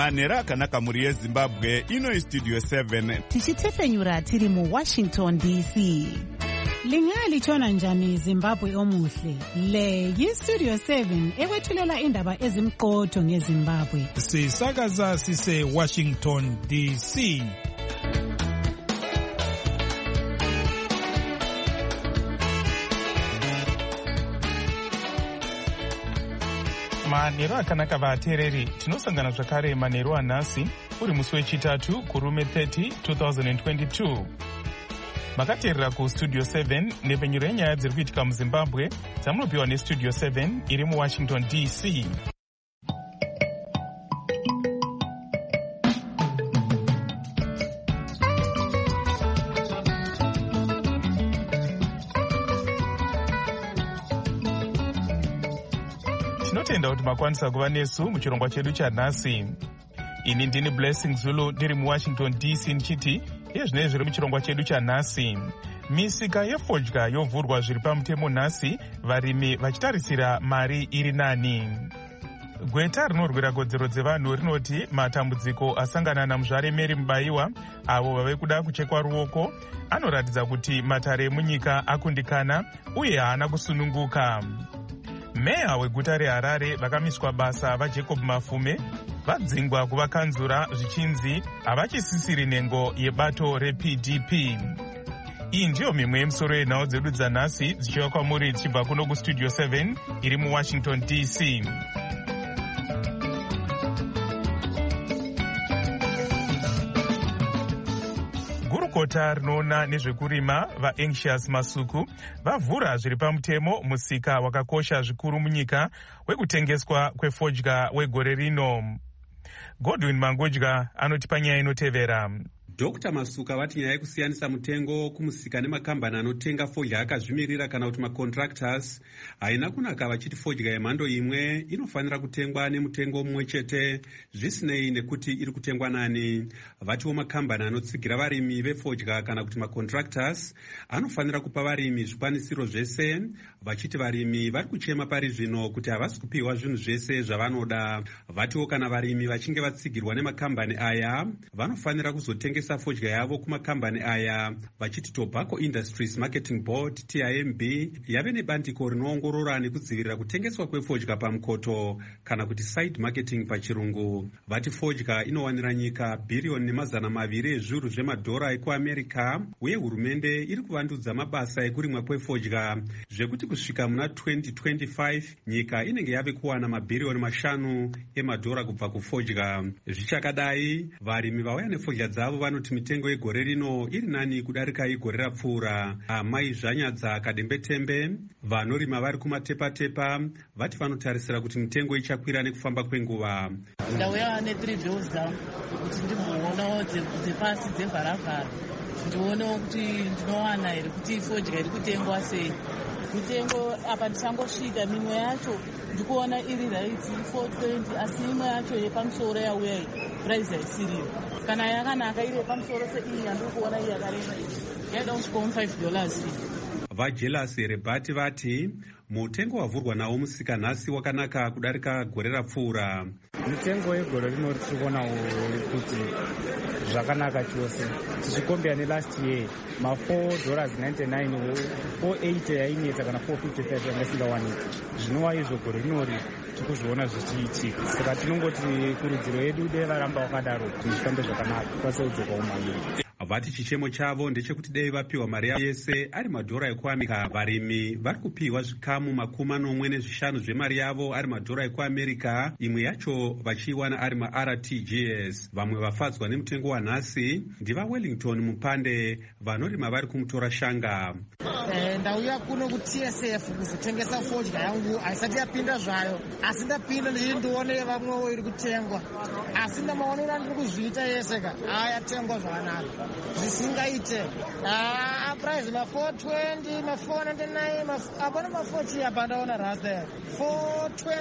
manhero akanaka mhuri yezimbabwe. Ino istudio 7 tichitsefenyura tiri muwashington dc. Lingalitshona njani Zimbabwe omuhle? Le yistudio 7 ekwethulela indaba ezimqotho ngeZimbabwe. Sisakaza sise Washington DC. Manhero akanaka vateereri, tinosangana zvakare manhero anhasi uri musi wechitatu kurume 30 2022. Makateerera kustudio 7 nepfenyuro yenyaya dziri kuitika muZimbabwe dzamunopiwa nestudio 7 iri muWashington DC. Tinotenda kuti makwanisa kuva nesu muchirongwa chedu chanhasi. Ini ndini Blessing Zulu ndiri muWashington DC nichiti izvinei zviri muchirongwa chedu chanhasi. Misika yefodya yovhurwa zviri pamutemo nhasi, varimi vachitarisira mari iri nani. Gweta rinorwira kodzero dzevanhu rinoti matambudziko asangana naMuzvare Mary Mubayiwa, avo vave kuda kuchekwa ruoko, anoratidza kuti matare emunyika akundikana uye haana kusununguka. Meya weguta reHarare vakamiswa basa vaJacob Mafume vadzingwa kuvakanzura zvichinzi havachisisiri nhengo yebato rePDP. Iyi ndiyo mimwe yemisoro yenhau dzedu dzanhasi dzichiva kwamuri dzichibva kuno kustudio 7 iri muWashington DC. Gurukota rinoona nezvekurima vaAnxious Masuku vavhura zviri pamutemo musika wakakosha zvikuru munyika wekutengeswa kwefodya wegore rino. Godwin Mangodya anotipa nyaya inotevera. Dr. Masuka vati nyaya yekusiyanisa mutengo kumusika nemakambani anotenga fodya akazvimirira kana kuti macontractors haina kunaka, vachiti fodya yemhando imwe inofanira kutengwa nemutengo mumwe chete zvisinei nekuti iri kutengwa nani. Vatiwo makambani anotsigira varimi vefodya kana kuti macontractors anofanira kupa varimi zvikwanisiro zvese, vachiti varimi vari kuchema pari zvino kuti havasi kupiwa zvinhu zvese zvavanoda. Vatiwo kana varimi vachinge vatsigirwa nemakambani aya vanofanira kuzotengesa fodya yavo kumakambani aya, vachiti Tobacco Industries Marketing Board TIMB yave nebandiko rinoongorora nekudzivirira kutengeswa kwefodya pamukoto kana kuti side marketing pachirungu. Vati fodya inowanira nyika bhiriyoni nemazana maviri ezviuru zvemadhora ekuAmerica, uye hurumende iri kuvandudza mabasa ekurimwa kwefodya zvekuti kusvika muna 2025 nyika inenge yave kuwana mabhiriyoni 5 emadhora kubva kufodya. Zvichakadai, varimi vauya nefodya dzavo vanoti mitengo yegore rino iri nani kudarika igore rapfuura. Amai Zvanyadza Kadembetembe vanorima vari kumatepa-tepa vati vanotarisira kuti mitengo ichakwira nekufamba kwenguva. Ndauya ne3 bills down kuti ndimboona dzepasi dzevharavhara ndionewo kuti ndinowana here kuti fodya iri kutengwa sei. Mitengo apa ndichangosvika, mimwe yacho ndikuona iri raiti 420 asi imwe yacho yepamusoro yauya iyi price haisiriyo. Kana yakanaka iri yepamusoro seiyi yandiri kuona iyi yakareba yaida kusvika $5. VaJelasi Rebhati vati mutengo wavhurwa nawo musika nhasi wakanaka kudarika gore rapfuura. Mutengo wegore rino tiri kuona kuti zvakanaka chose. Tichikombera nelast year $4.99 480 yainetsa kana 455 yanga isingawanika. Zvinova izvo gore rinori tikuzviona zvichiitika. Saka tinongoti kurudziro yedu dei varamba wakadaro kuti zvifambe zvakanaka tikwanise kudzoka umaviri. Vati chichemo chavo ndechekuti dei vapiwa mari yese ari madhora ekuAmerica. Varimi vari kupiwa zvikamu 45 zvemari yavo ari madhora ekuAmerica, imwe yacho vachiiwana ari maRTGS. Vamwe vafadzwa nemutengo wanhasi ndiva Wellington Mupande vanorima vari kumutora shanga. Ndauya kuno kuTSF kuzotengesa fodya yangu, haisati yapinda zvayo, asi ndapinda ndichiti ndione vamwewo iri kutengwa, asi ndamaonera ndiri kuzviita yese ka yatengwa zvakanaka zvisingaite. Price ma420 ma499 apana ma40 apa ndaona rasta 420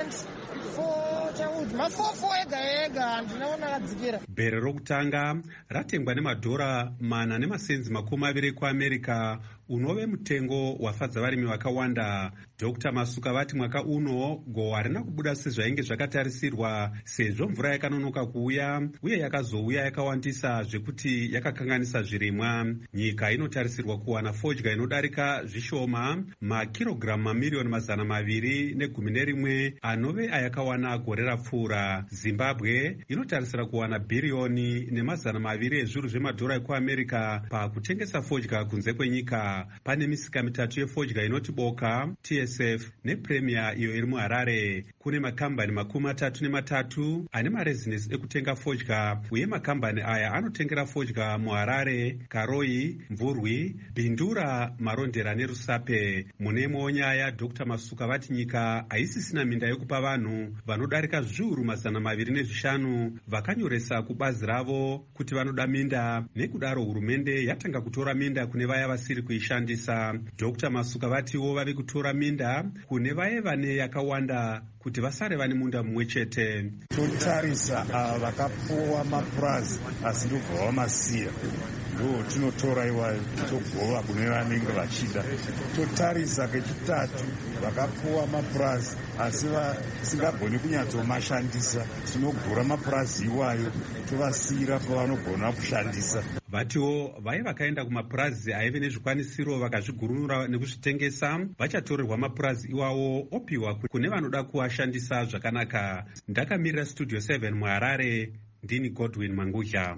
mafofo ega ega handinaona akadzikira. Bhere rokutanga ratengwa nemadhora 4.20 kuAmerica, unove mutengo wafadza varimi vakawanda. Dr. Masuka vati mwaka uno gohwa harina kubuda sezvainge zvakatarisirwa, sezvo mvura yakanonoka kuuya uye yakazouya yakawandisa zvekuti yakakanganisa zvirimwa. Nyika inotarisirwa kuwana fodya inodarika zvishoma makirogiramu mamiliyoni 211 anove ayakawana gore rapfuura. Zimbabwe inotarisira kuwana bhiriyoni ne200 ezviuru zvemadhora ekuAmerica pakutengesa fodya kunze kwenyika. Pane misika mitatu yefodya inoti Boka, TSF nePremier iyo iri muHarare. Kune makambani 33 ane marezinesi ekutenga fodya, uye makambani aya anotengera fodya muHarare, Karoi, Mvurwi, Bindura, Marondera neRusape. Mune imwewo nyaya, Dr. Masuka vati nyika haisisina minda yekupa vanhu vanodarika zviuru 205 vakanyoresa kubazi ravo kuti vanoda minda, nekudaro hurumende yatanga kutora minda kune vaya vasiri kuishandisa. Dr. Masuka vatiwo vave kutora minda kune vaye vane yakawanda kuti vasare vane munda mumwe chete. Totarisa vakapuwa mapurazi asi ndobva vamasiya, ndo tinotora iwayo togova kune vanenge vachida. Totarisa kechitatu vakapuwa mapurazi asi vasingagoni kunyatsomashandisa, tinogura mapurazi iwayo tovasiyira pavanogona kushandisa. Vatiwo vai vakaenda kumapurazi aive nezvikwanisiro vakazvigurunura nekuzvitengesa vachatorerwa mapurazi iwawo opiwa kune vanoda kuashandisa zvakanaka. Ndakamirira Studio 7 muHarare, ndini Godwin Mangudya.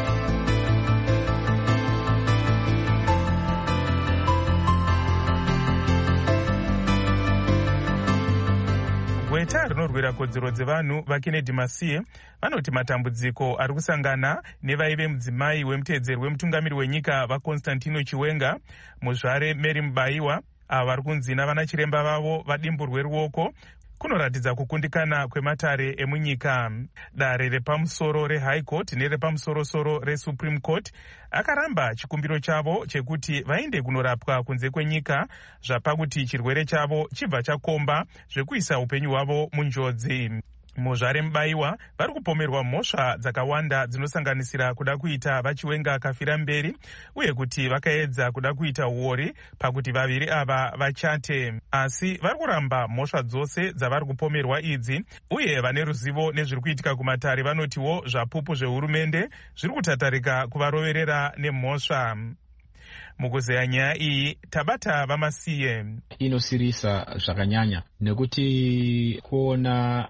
Gweta rinorwira kodzero dzevanhu vaKennedy Masiye vanoti matambudziko ari kusangana nevaive mudzimai wemuteedzeri wemutungamiri wenyika vaConstantino Chiwenga, muzvare Mary Mubaiwa, ava vari kunzi navana chiremba vavo vadimburwe ruoko, kunoratidza kukundikana kwematare emunyika. Dare repamusoro reHigh Court nerepamusoro-soro reSupreme Court akaramba chikumbiro chavo chekuti vaende kunorapwa kunze kwenyika, zvapakuti chirwere chavo chibva chakomba zvekuisa upenyu hwavo munjodzi. Muzvare Mubaiwa vari kupomerwa mhosva dzakawanda dzinosanganisira kuda kuita vaChiwenga kafira mberi, uye kuti vakaedza kuda kuita uori pakuti vaviri ava vachate. Asi vari kuramba mhosva dzose dzavari kupomerwa idzi, uye vane ruzivo nezviri kuitika kumatare vanotiwo zvapupu zvehurumende zviri kutatarika kuvaroverera nemhosva. Mukuzeya nyaya iyi tabata vamasiye. Inosirisa zvakanyanya nekuti kuona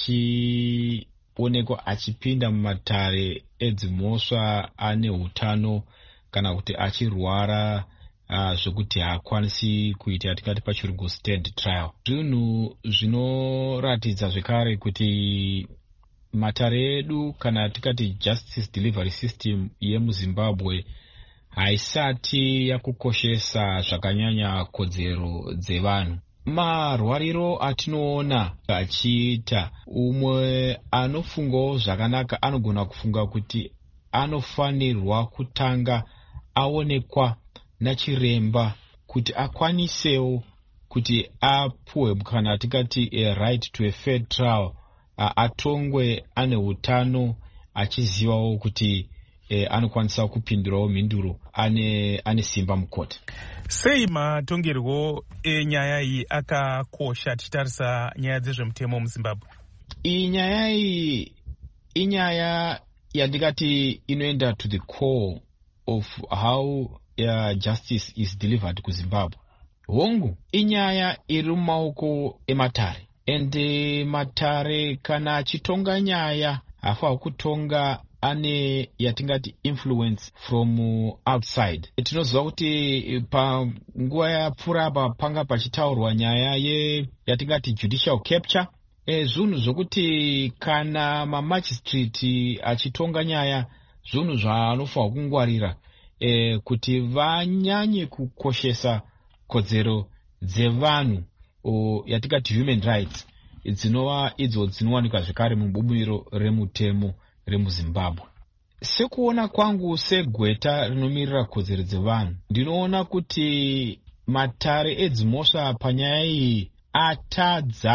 achionekwa achipinda mumatare edzimhosva ane hutano kana kuti achirwara zvekuti haakwanisi kuita yatingati pachirungu stand trial. Zvinhu zvinoratidza zvekare kuti matare edu kana tikati justice delivery system yemuZimbabwe haisati yakukoshesa zvakanyanya kodzero dzevanhu. Marwariro atinoona achiita, umwe anofungawo zvakanaka anogona kufunga kuti anofanirwa kutanga aonekwa nachiremba kuti akwanisewo kuti apuwe kana tikati a right to a fair trial, atongwe ane hutano achizivawo kuti anokwanisa kupindurawo mhinduro ane simba mukoti. Sei matongerwo enyaya iyi akakosha tichitarisa nyaya dzezvemutemo muZimbabwe? Iyi nyaya iyi inyaya yandikati inoenda to the core of how justice is delivered kuZimbabwe. Hongu inyaya iri mumaoko ematare, ende matare kana achitonga nyaya hafa kutonga ane yatingati influence from outside. Tinoziva kuti panguva yapfuura apa panga pachitaurwa nyaya yatingati judicial capture, zvinhu zvokuti kana mamagistrate achitonga nyaya zvinhu zvaanofanirwa kungwarira kuti vanyanye kukoshesa kodzero dzevanhu yatingati human rights, dzinova idzo dzinowanikwa zvekare mubumbiro remutemo remuZimbabwe. Sekuona kwangu segweta rinomirira kodzero dzevanhu, ndinoona kuti matare edzimhosva panyaya iyi atadza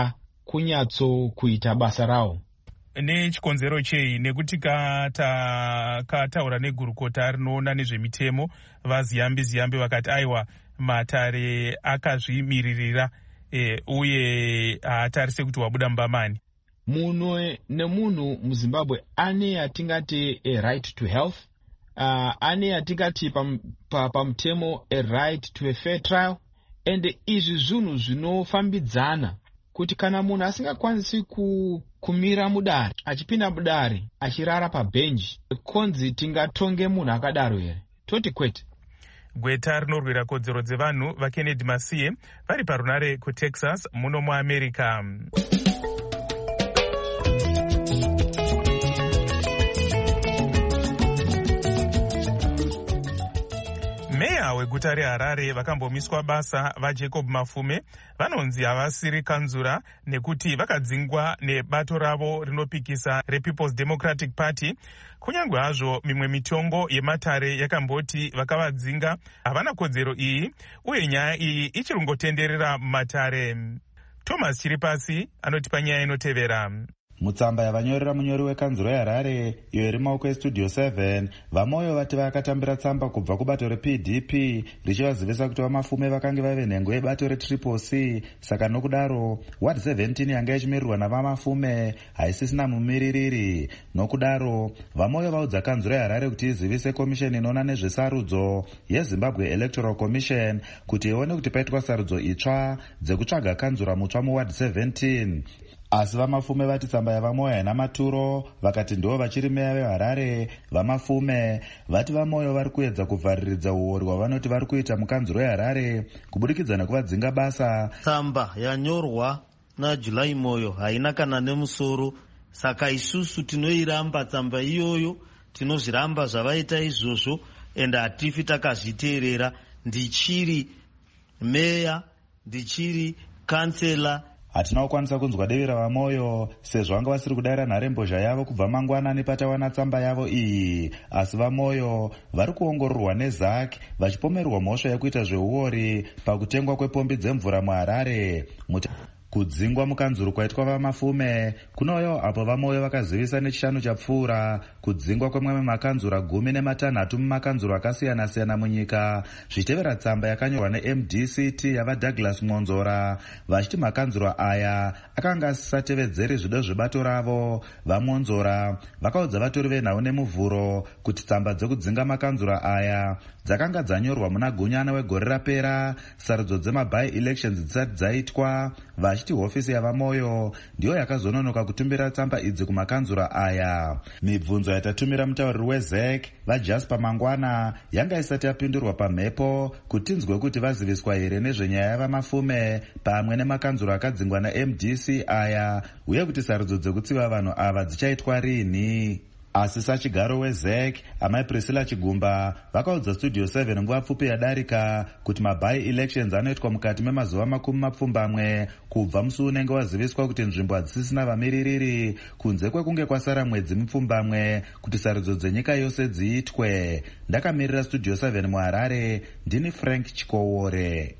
kunyatso kuita basa rawo. Nechikonzero chei? Nekuti kataura negurukota rinoona nezvemitemo vaziyambi vakati aiwa matare akazvimiririra uye haatarise kuti wabuda mbamani. Munhu nemunhu muZimbabwe ane yatingati a right to health, ane yatingati pamutemo a right to a fair trial, and izvi zvinhu zvinofambidzana kuti kana munhu asingakwanisi kumira mudare, achipinda mudare, achirara pabhenji, konzi tingatonge munhu akadaro here? Toti kwete. Gweta rinorwira kodzero dzevanhu vaKennedy Masiye vari parunare kuTexas muno muAmerica. Meya weguta reHarare vakambomiswa basa vaJacob Mafume vanonzi havasiri kanzura nekuti vakadzingwa nebato ravo rinopikisa rePeople's Democratic Party. Kunyange hazvo mimwe mitongo yematare yakamboti vakavadzinga havana kodzero iyi uye nyaya iyi ichiringotenderera mumatare. Thomas Chiripasi anotipa nyaya inotevera. Mutsamba yavanyorera munyori wekanzuro yeHarare iyo iri maoko estudio 7, vamoyo vati vakatambira tsamba kubva kubato rePDP richivazivisa kuti vaMafume vakange vave nhengo yebato reTriple C. Saka nokudaro ward 17 yanga ichimirirwa navaMafume haisisina mumiririri. Nokudaro vamoyo vaudza kanzuro yeHarare kuti izivise komisheni inoona nezvesarudzo yeZimbabwe Electoral Commission kuti ione kuti paitwa sarudzo itsva dzekutsvaga kanzura mutsva muward 17. Asi vaMafume vati tsamba yavamoyo haina maturo, vakati ndivo vachiri meya veHarare. VaMafume vati vamoyo vari kuedza kuvhariridza uori hwavanoti vari kuita mukanzuro yeHarare kubudikidza nekuvadzinga basa. Tsamba yanyorwa naJulai Moyo haina kana nemusoro, saka isusu tinoiramba tsamba iyoyo, tinozviramba zvavaita izvozvo ende hatifi takazviteerera. Ndichiri meya, ndichiri kansela, hatina kukwanisa kunzwa devi ravaMoyo sezvo vanga vasiri kudayira nharembozha yavo kubva mangwanani patawana tsamba yavo iyi. Asi vaMoyo vari kuongororwa neZAC vachipomerwa mhosva yekuita zveuori pakutengwa kwepombi dzemvura muHarare. Kudzingwa mukanzuro kwaitwa vaMafume kunouyawo apo vaMoyo vakazivisa nechishanu chapfuura kudzingwa kwemwe makanzura 16 mumakanzuro akasiyana-siyana munyika, zvichitevera tsamba yakanyorwa neMDCT yavaDouglas Mwonzora vachiti makanzuro aya akanga asisatevedzeri zvido zvebato ravo. VaMwonzora vakaudza vatori venhau nemuvhuro kuti tsamba dzekudzinga makanzuro aya dzakanga dzanyorwa muna gunyana wegore rapera, sarudzo dzemabi-elections dzisati dzaitwa, vachiti hofisi yavaMoyo ndiyo yakazononoka kutumbira tsamba idzi kumakanzura aya. Mibvunzo yatatumira mutauriri weZAC vaJasper Mangwana yanga isati yapindurwa pamhepo kuti tinzwe kuti vaziviswa here nezvenyaya yavaMafume pamwe nemakanzuro akadzingwa naMDC aya uye kuti sarudzo dzekutsiva vanhu ava dzichaitwa rini. Asi sachigaro weZAC amai Priscilla Chigumba vakaudza studio 7 nguva pfupi yadarika kuti mabi-elections anoitwa mukati memazuva 20 kubva musi unenge waziviswa kuti nzvimbo hadzisisina vamiririri kunze kwekunge kwasara mwedzi mupfumbamwe kuti sarudzo dzenyika yose dziitwe. Ndakamirira studio 7 muHarare, ndini Frank Chikowore.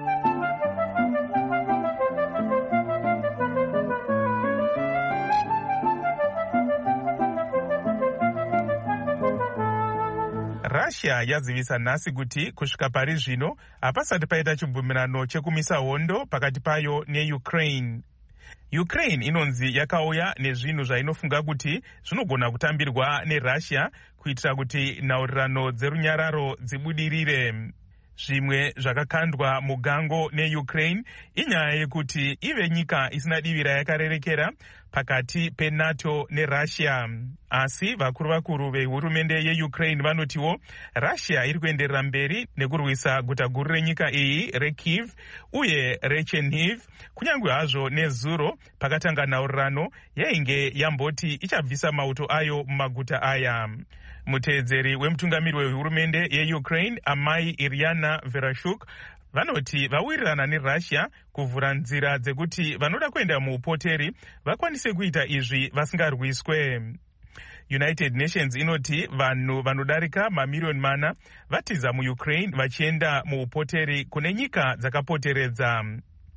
Russia yazivisa nhasi kuti kusvika pari zvino hapasati paita chibvumirano chekumisa hondo pakati payo neUkraine. Ukraine inonzi yakauya nezvinhu zvainofunga kuti zvinogona kutambirwa neRussia kuitira kuti nhaurirano dzerunyararo dzibudirire. Zvimwe zvakakandwa mugango neUkraine inyaya yekuti ive nyika isina divira yakarerekera pakati peNATO neRussia. Asi vakuru vehurumende yeUkraine vanotiwo Russia iri kuenderera mberi nekurwisa guta guru renyika iyi reKyiv uye reChernihiv, kunyange hazvo nezuro pakatanga nhaurirano yainge yamboti ichabvisa mauto ayo mumaguta aya. Muteedzeri wemutungamiri wehurumende yeUkraine amai Iryana Vereshchuk vanoti vawirirana neRussia kuvhura nzira dzekuti vanoda kuenda muupoteri vakwanise kuita izvi vasingarwiswe. United Nations inoti vanhu vanodarika mamiliyoni 4 vatiza muUkraine vachienda muupoteri kune nyika dzakapoteredza.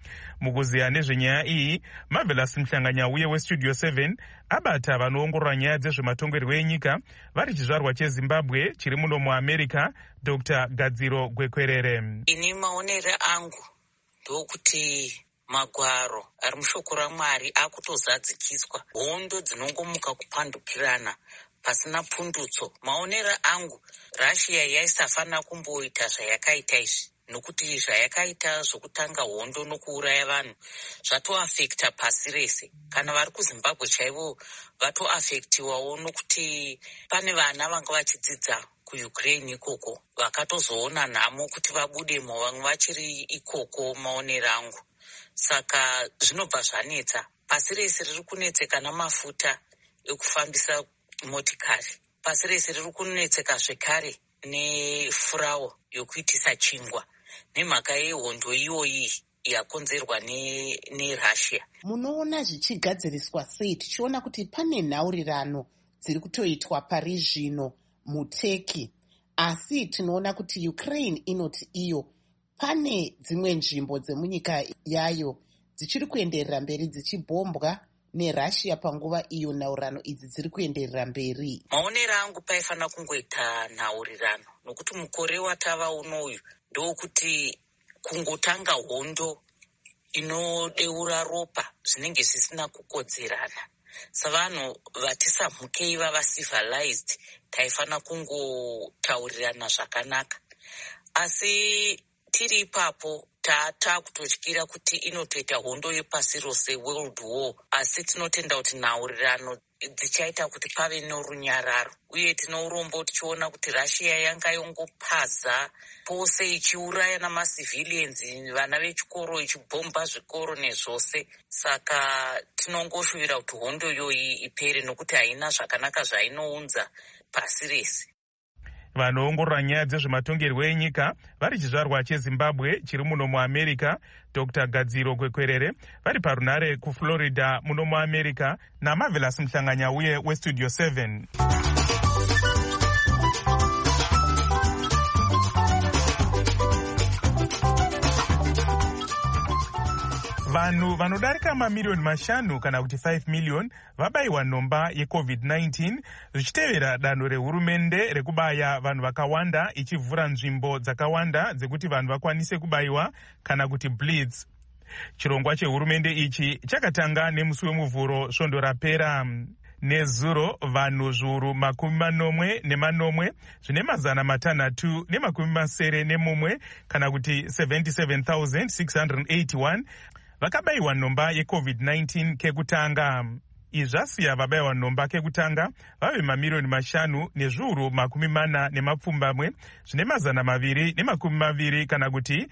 Mukuziya nezvenyaya iyi, Marvelous Mhlanganyauye weStudio 7 abata vanoongorora nyaya dzezvematongerwo enyika vari chizvarwa cheZimbabwe chiri muno muAmerica, Dr. Gadziro Gwekwerere. Ini maonere angu ndokuti magwaro ari mushoko raMwari akutozadzikiswa, hondo dzinongomuka kupandukirana pasina pundutso. Maonere angu, Russia yaisafanira kumboita zvayakaita izvi, nokuti zvayakaita zvokutanga hondo nokuuraya vanhu zvatoafekta pasi rese. Kana vari kuZimbabwe chaivo vatoafektiwawo nokuti pane vana vanga vachidzidza kuUkraine ikoko vakatozoona nhamo kuti vabudemo, vamwe vachiri ikoko. Maonero angu saka zvinobva zvanetsa. Pasi rese riri kunetseka namafuta ekufambisa motikari. Pasi rese riri kunetseka zvekare nefurawo yokuitisa chingwa nemhaka yehondo iyoyi yakonzerwa neRussia. Munoona zvichigadziriswa sei tichiona kuti pane nhaurirano dziri kutoitwa pari zvino muTurkey, asi tinoona kuti Ukraine inoti iyo pane dzimwe nzvimbo dzemunyika yayo dzichiri kuenderera mberi dzichibhombwa neRussia panguva iyo nhaurirano idzi dziri kuenderera mberi. Maonero angu paifanira kungoita nhaurirano, nokuti mukore watava unoyu ndokuti kungotanga hondo inodeura ropa zvinenge zvisina kukodzerana. Savanhu vatisamhukei vava civilized taifanira kungotaurirana zvakanaka, asi tiri ipapo takutotyira kuti inotoita hondo yepasi rose, world war, asi tinotenda kuti nhaurirano dzichaita kuti pave norunyararo. Uye tino urombo tichiona kuti Russia yanga yongopaza pose ichiuraya namacivilians, vana vechikoro, ichibhomba zvikoro nezvose. Saka tinongoshuvira kuti hondo iyoyi ipere, nokuti haina zvakanaka zvainounza pasi rese. Vanoongorora nyaya dzezvematongerwo enyika vari chizvarwa cheZimbabwe chiri muno muAmerica, Dr. Gadziro Gwekwerere vari parunhare kuFlorida muno muAmerica, naMarvelous Mhlanganyauye weStudio 7. Vanhu vanodarika mamiliyoni 5 kana kuti 5 million vabayiwa nhomba yeCovid-19 zvichitevera danho rehurumende rekubaya vanhu vakawanda, ichivhura nzvimbo dzakawanda dzekuti vanhu vakwanise kubayiwa kana kuti bleeds. Chirongwa chehurumende ichi chakatanga nemusi wemuvhuro svondo rapera. Nezuro vanhu zviuru 40 zvine mazana 361 kana kuti 77,681 vakabayiwa nhomba yeCovid-19 kekutanga. Izvi zvasiya vabayiwa nhomba kekutanga vave mamiliyoni 5 nezviuru 40 zvine mazana 220 kana kuti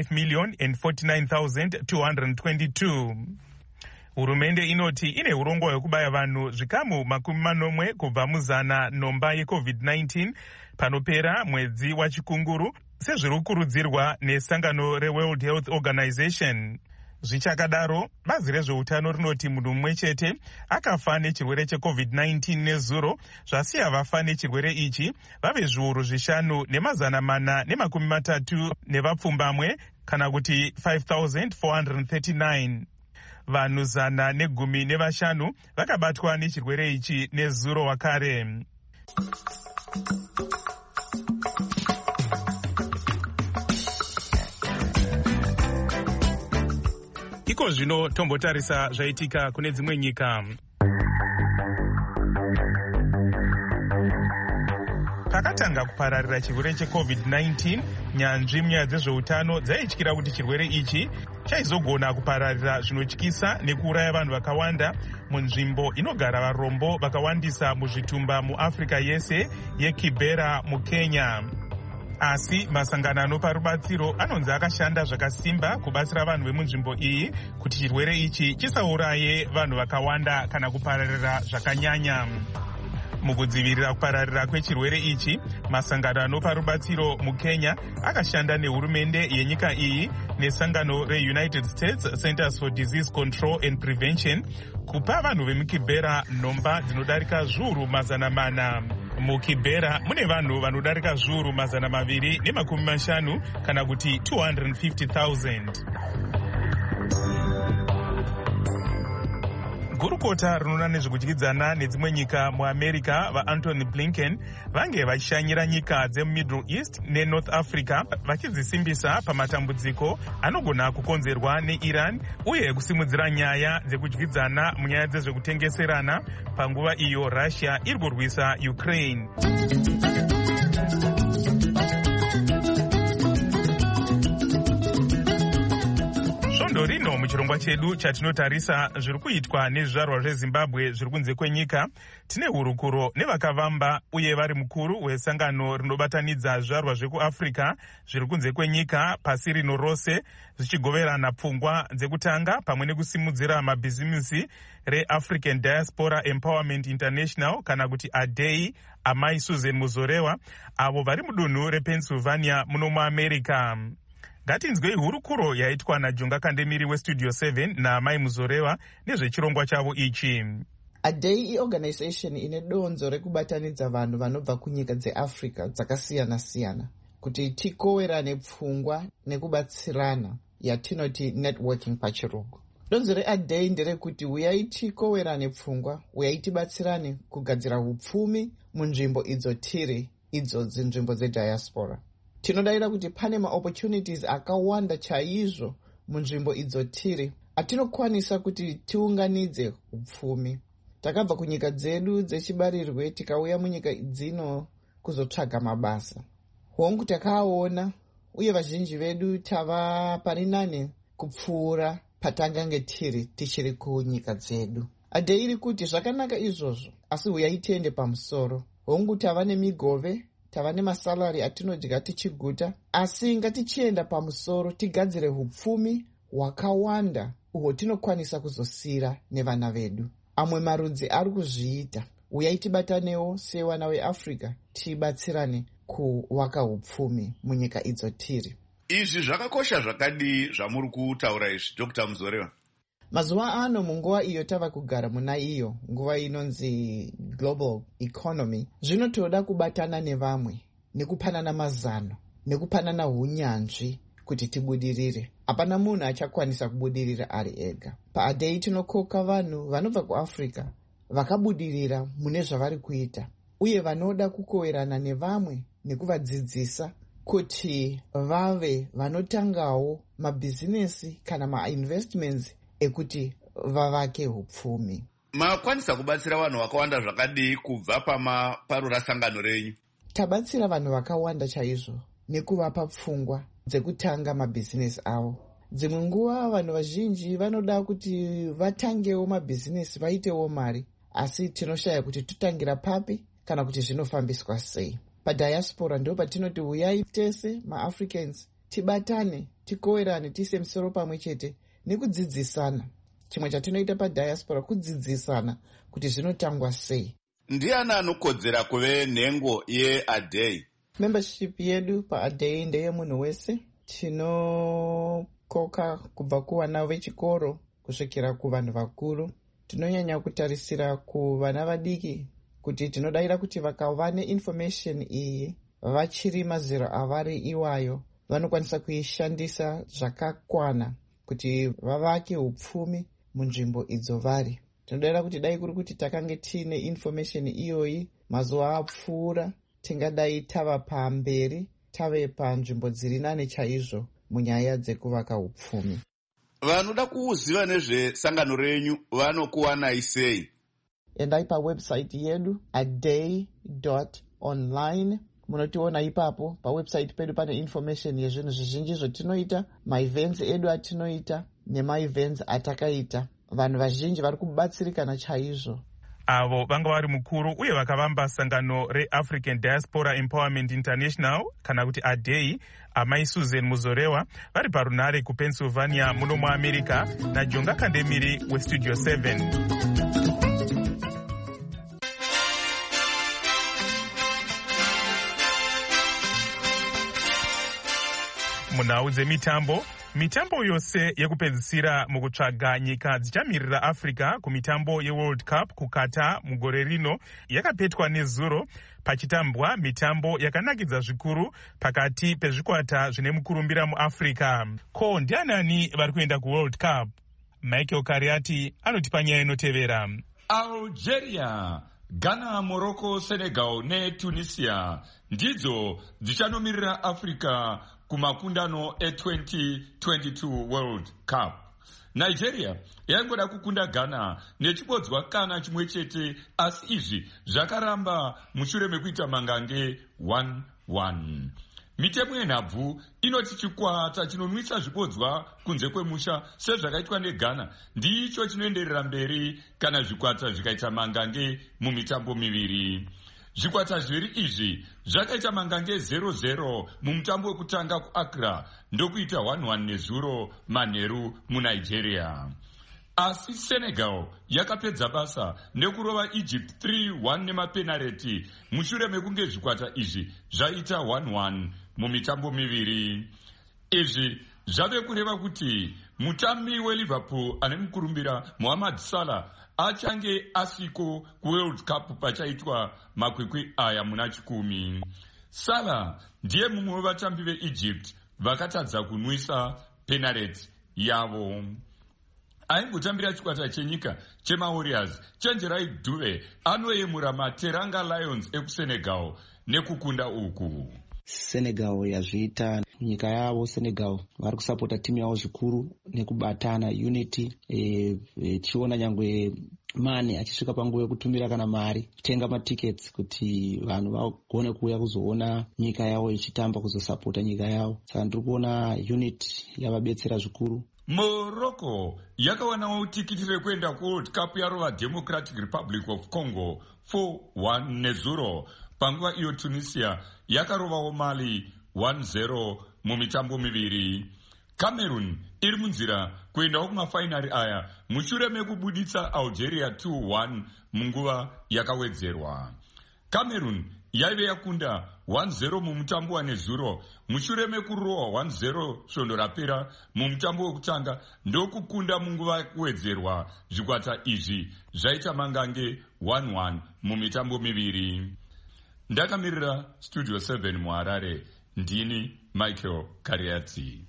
5,049,222. Hurumende inoti ine urongwa hwekubaya vanhu zvikamu 40 kubva muzana nhomba yeCovid-19 panopera mwedzi wachikunguru, sezviri kukurudzirwa nesangano reWorld Health Organization. Zvichakadaro, bazi rezveutano rinoti munhu mumwe chete akafa nechirwere cheCovid-19 nezuro, zvasiya vafa nechirwere ichi vave zviuru 5 nemazana 430 nevapfumbamwe kana kuti 5,439. Vanhu 115 vakabatwa nechirwere ichi nezuro wakare. Iko zvino tombotarisa zvaitika kune dzimwe nyika. Pakatanga kupararira chirwere cheCovid-19, nyanzvi munyaya dzezveutano dzaityira kuti chirwere ichi chaizogona kupararira zvinotyisa nekuuraya vanhu vakawanda munzvimbo inogara varombo vakawandisa muzvitumba muAfrica yese yeKibera muKenya. Asi masangano anopa rubatsiro anonzi akashanda zvakasimba kubatsira vanhu vemunzvimbo iyi kuti chirwere ichi chisauraye vanhu vakawanda kana kupararira zvakanyanya. Mukudzivirira kupararira kwechirwere ichi, masangano anopa rubatsiro muKenya akashanda nehurumende yenyika iyi nesangano reUnited States Centers for Disease Control and Prevention kupa vanhu vemukibera nhomba dzinodarika zviuru 400. Mukibera mune vanhu vanodarika zviuru 250 kana kuti 250,000. gurukota rinoona nezvekudyidzana nedzimwe nyika muamerica vaanthony blinken vange vachishanyira nyika dzemumiddle east nenorth africa vachidzisimbisa pamatambudziko anogona kukonzerwa neiran uye kusimudzira nyaya dzekudyidzana munyaya dzezvekutengeserana panguva iyo russia iri kurwisa ukraine. Svondo rino muchirongwa chedu chatinotarisa zviri kuitwa nezvizvarwa zvezimbabwe zviri kunze kwenyika, tine hurukuro nevakavamba uye vari mukuru wesangano rinobatanidza zvizvarwa zvekuafrica zviri kunze kwenyika pasi rino rose zvichigoverana pfungwa dzekutanga pamwe nekusimudzira mabhizimusi reAfrican Diaspora Empowerment International kana kuti ADEI amai Susan Muzorewa avo vari mudunhu rePennsylvania muno muAmerica. Ngatinzwei hurukuro yaitwa naJonga Kandemiri weStudio 7 naamai Muzorewa nezvechirongwa chavo ichi. ADEI iorganization ine donzo rekubatanidza vanhu vanobva kunyika dzeAfrica dzakasiyana-siyana kuti tikowerane pfungwa nekubatsirana, yatinoti networking pachirungu. Donzo reADEI nderekuti uyai tikowerane pfungwa, uyai tibatsirane kugadzira hupfumi munzvimbo idzo tiri idzodzi nzvimbo dzediaspora. Tinodavira kuti pane maopportunities akawanda chaizvo munzvimbo idzo tiri atinokwanisa kuti tiunganidze upfumi. Takabva kunyika dzedu dzechibarirwe tikauya munyika dzino kuzotsvaga mabasa. Hongu takaona uye vazhinji vedu tava pari nane kupfuura patangange tiri tichiri kunyika dzedu. ADEI iri kuti zvakanaka izvozvo, asi uyai tiende pamusoro. Hongu tava nemigove, tava nemasalari atinodya tichiguta, asi ngatichienda pamusoro tigadzire hupfumi hwakawanda uhwo tinokwanisa kuzosira nevana vedu. Amwe marudzi ari kuzviita. Uyai tibatanewo sevana veAfrica tibatsirane kuvaka hupfumi munyika idzo tiri. Izvi zvakakosha zvakadii zvamuri kutaura izvi, Dr. Muzorewa? Mazuva ano munguva iyo tava kugara muna iyo nguva inonzi global economy, zvinotoda kubatana nevamwe nekupanana mazano nekupanana hunyanzvi kuti tibudirire. Hapana munhu achakwanisa kubudirira ari ega. PaADEI tinokoka vanhu vanobva kuAfrica vakabudirira mune zvavari kuita uye vanoda kukoverana nevamwe nekuvadzidzisa kuti vave vanotangawo mabhizinesi kana mainvestments ekuti vavake hupfumi. Makwanisa kubatsira vanhu vakawanda zvakadii kubva parura sangano renyu? Tabatsira vanhu vakawanda chaizvo nekuvapa pfungwa dzekutanga mabhizinesi avo. Dzimwe nguva vanhu vazhinji vanoda kuti vatangewo mabhizinesi vaitewo mari, asi tinoshaya kuti totangira papi kana kuti zvinofambiswa sei. Padiaspora ndo patinoti uyai tese maAfricans tibatane, tikowerane, tiise misoro pamwe chete nekudzidzisana. Chimwe chatinoita padiaspora kudzidzisana kuti zvinotangwa sei. Ndiani anokodzera kuve nhengo yeADEI? Membership yedu paADEI ndeye munhu wese. Tinokoka kubva kuvana vechikoro kusvikira kuvanhu vakuru. Tinonyanya kutarisira kuvana vadiki kuti tinodavira kuti vakava neinformation iyi vachiri mazera avari iwayo vanokwanisa kuishandisa zvakakwana kuti vavake hupfumi munzvimbo idzo vari. Tinodavira kuti dai kuri kuti takange tiine information iyoyi mazuva apfuura, tingadai tava pamberi, tave panzvimbo dziri nane chaizvo munyaya dzekuvaka hupfumi. Vanoda kuziva nezvesangano renyu vanokuwanai sei? Endai pawebsite yedu adei.online. Munotiona ipapo. Pawebsite pedu pane information yezvinhu zvizhinji zvotinoita, maevents edu atinoita nemaevents atakaita. Vanhu vazhinji vari kubatsirikana chaizvo. Avo vanga vari mukuru uye vakavamba sangano reAfrican Diaspora Empowerment International kana kuti ADEI amai Susan Muzorewa vari parunhare kuPennsylvania muno muAmerica naJonga Kandemiri weStudio 7. Munhau dzemitambo, mitambo yose yekupedzisira mukutsvaga nyika dzichamirira Africa kumitambo yeWorld Cup kukata mugore rino yakapetwa nezuro pachitambwa mitambo yakanakidza zvikuru pakati pezvikwata zvine mukurumbira muAfrica. Ko ndianani vari kuenda kuWorld Cup? Michael Kariati anotipa nyaya inotevera. Algeria, Ghana, Morocco, Senegal neTunisia ndidzo dzichanomiririra Africa kumakundano e2022 World Cup. Nigeria yaingoda kukunda Ghana nechibodzwa kana chimwe chete, asi izvi zvakaramba mushure mekuita mangange 1-1. Mitemo yenhabvu inoti chikwata chinonwisa zvibodzwa kunze kwemusha sezvakaitwa neGhana ndicho chinoenderera mberi kana zvikwata zvikaita mangange mumitambo miviri. Zvikwata zviviri izvi zvakaita mangange 0-0 mumutambo wekutanga kuAccra ndokuita 1-1 nezuro manheru muNigeria. Asi Senegal yakapedza basa nekurova Egypt 3-1 nemapenareti mushure mekunge zvikwata izvi zvaita 1-1 mumitambo miviri. Izvi zvave kureva kuti mutambi weLiverpool ane mukurumbira Mohamed Salah achange asiko kuWorld Cup pachaitwa makwikwi aya muna 10. Salah ndiye mumwe wevatambi veEgypt vakatadza kunwisa penareti yavo. Aingotambira chikwata chenyika chemaWarriors, Chenjerai Dube anoyemura maTeranga Lions ekuSenegal nekukunda uku. Senegal yazviita nyika yavo. Senegal vari kusapota timu yavo zvikuru nekubatana unity. Tichiona nyangwe Mane achisvika panguva yekutumira kana mari kutenga matickets kuti vanhu vagone kuuya kuzoona nyika yavo ichitamba, kuzosapota nyika yavo. Saka ndiri kuona unity yavabetsera zvikuru. Morocco yakawanawo tikiti rekuenda kuWorld Cup yarova Democratic Republic of Congo 4-1 nezuro. Panguva iyo Tunisia yakarovawo Mali 1-0 mumitambo miviri. Cameroon iri munzira kuendawo kumafainari aya mushure mekubuditsa Algeria 2-1 munguva yakawedzerwa. Cameroon yaive yakunda 1-0 mumutambo wanezuro mushure mekurowa 1-0 svondo rapera mumutambo wekutanga ndokukunda munguva yakuwedzerwa. Zvikwata izvi zvaita mangange 1-1 mumitambo miviri. Ndakamirira Studio 7 muHarare, ndini Michael Kariati.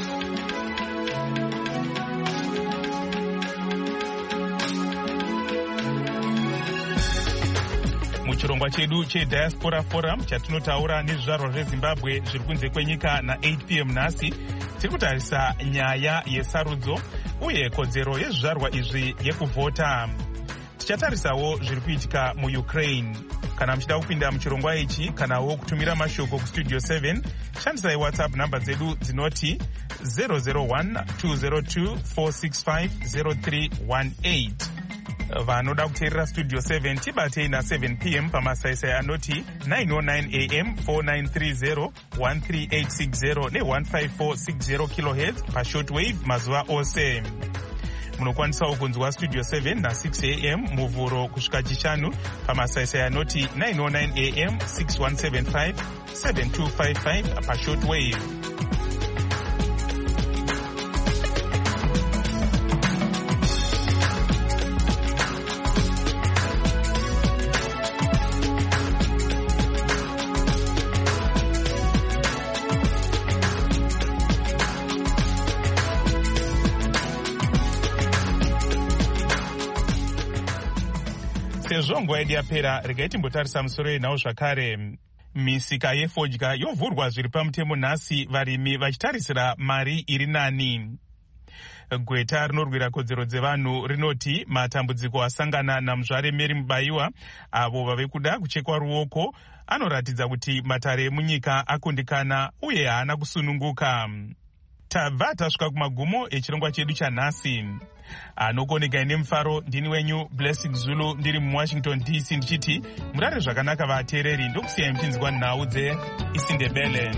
Muchirongwa chedu cheDiaspora Forum chatinotaura nezvizvarwa zveZimbabwe zviri kunze kwenyika na8 p.m. nhasi, tiri kutarisa nyaya yesarudzo uye kodzero yezvizvarwa izvi yekuvhota. Tichatarisawo zviri kuitika muUkraine. Kana muchida kupinda muchirongwa ichi kanawo kutumira mashoko kuStudio 7, shandisai WhatsApp namba dzedu dzinoti 001-202-465-0318. Vanoda kuteerera Studio 7 tibatei na7 p.m. pamasaisai anoti 909 am 4930 13860 ne15460 kHz pashortwave mazuva ose. Munokwanisawo kunzwa Studio 7 na6 am muvhuro kusvika chishanu pamasaisai anoti 909 am 6175 7255 pashortwave. Sezvo nguva yedu yapera, regai timbotarisa musoro yenhau zvakare. Misika yefodya yovhurwa zviri pamutemo nhasi, varimi vachitarisira mari iri nani. Gweta rinorwira kodzero dzevanhu rinoti matambudziko asangana naMuzvare Mary Mubayiwa, avo vave kuda kuchekwa ruoko, anoratidza kuti matare emunyika akundikana uye haana kusununguka. Tabva tasvika kumagumo echirongwa chedu chanhasi. Anokoneka ine mufaro, ndini wenyu Blessing Zulu, ndiri muWashington DC ndichiti murare zvakanaka vateereri, ndokusiyai muchinzwa nhau dzeIsindebele.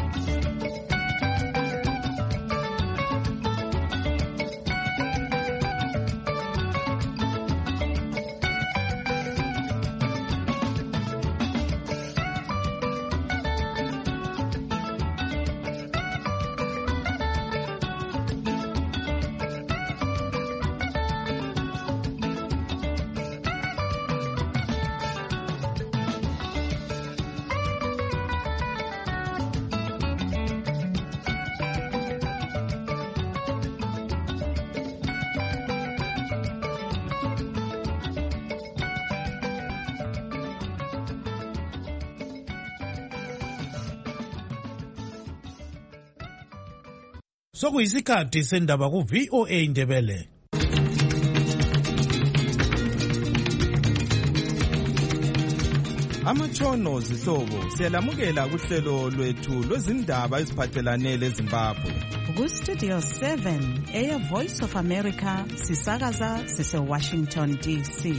sokuyisikhathi sendaba ku-VOA Indebele. Amatshono zihlobo siyalamukela kuhlelo lwethu lwezindaba eziphathelane leZimbabwe. Ku-Studio 7 eya Voice of America sisakaza sise-Washington DC.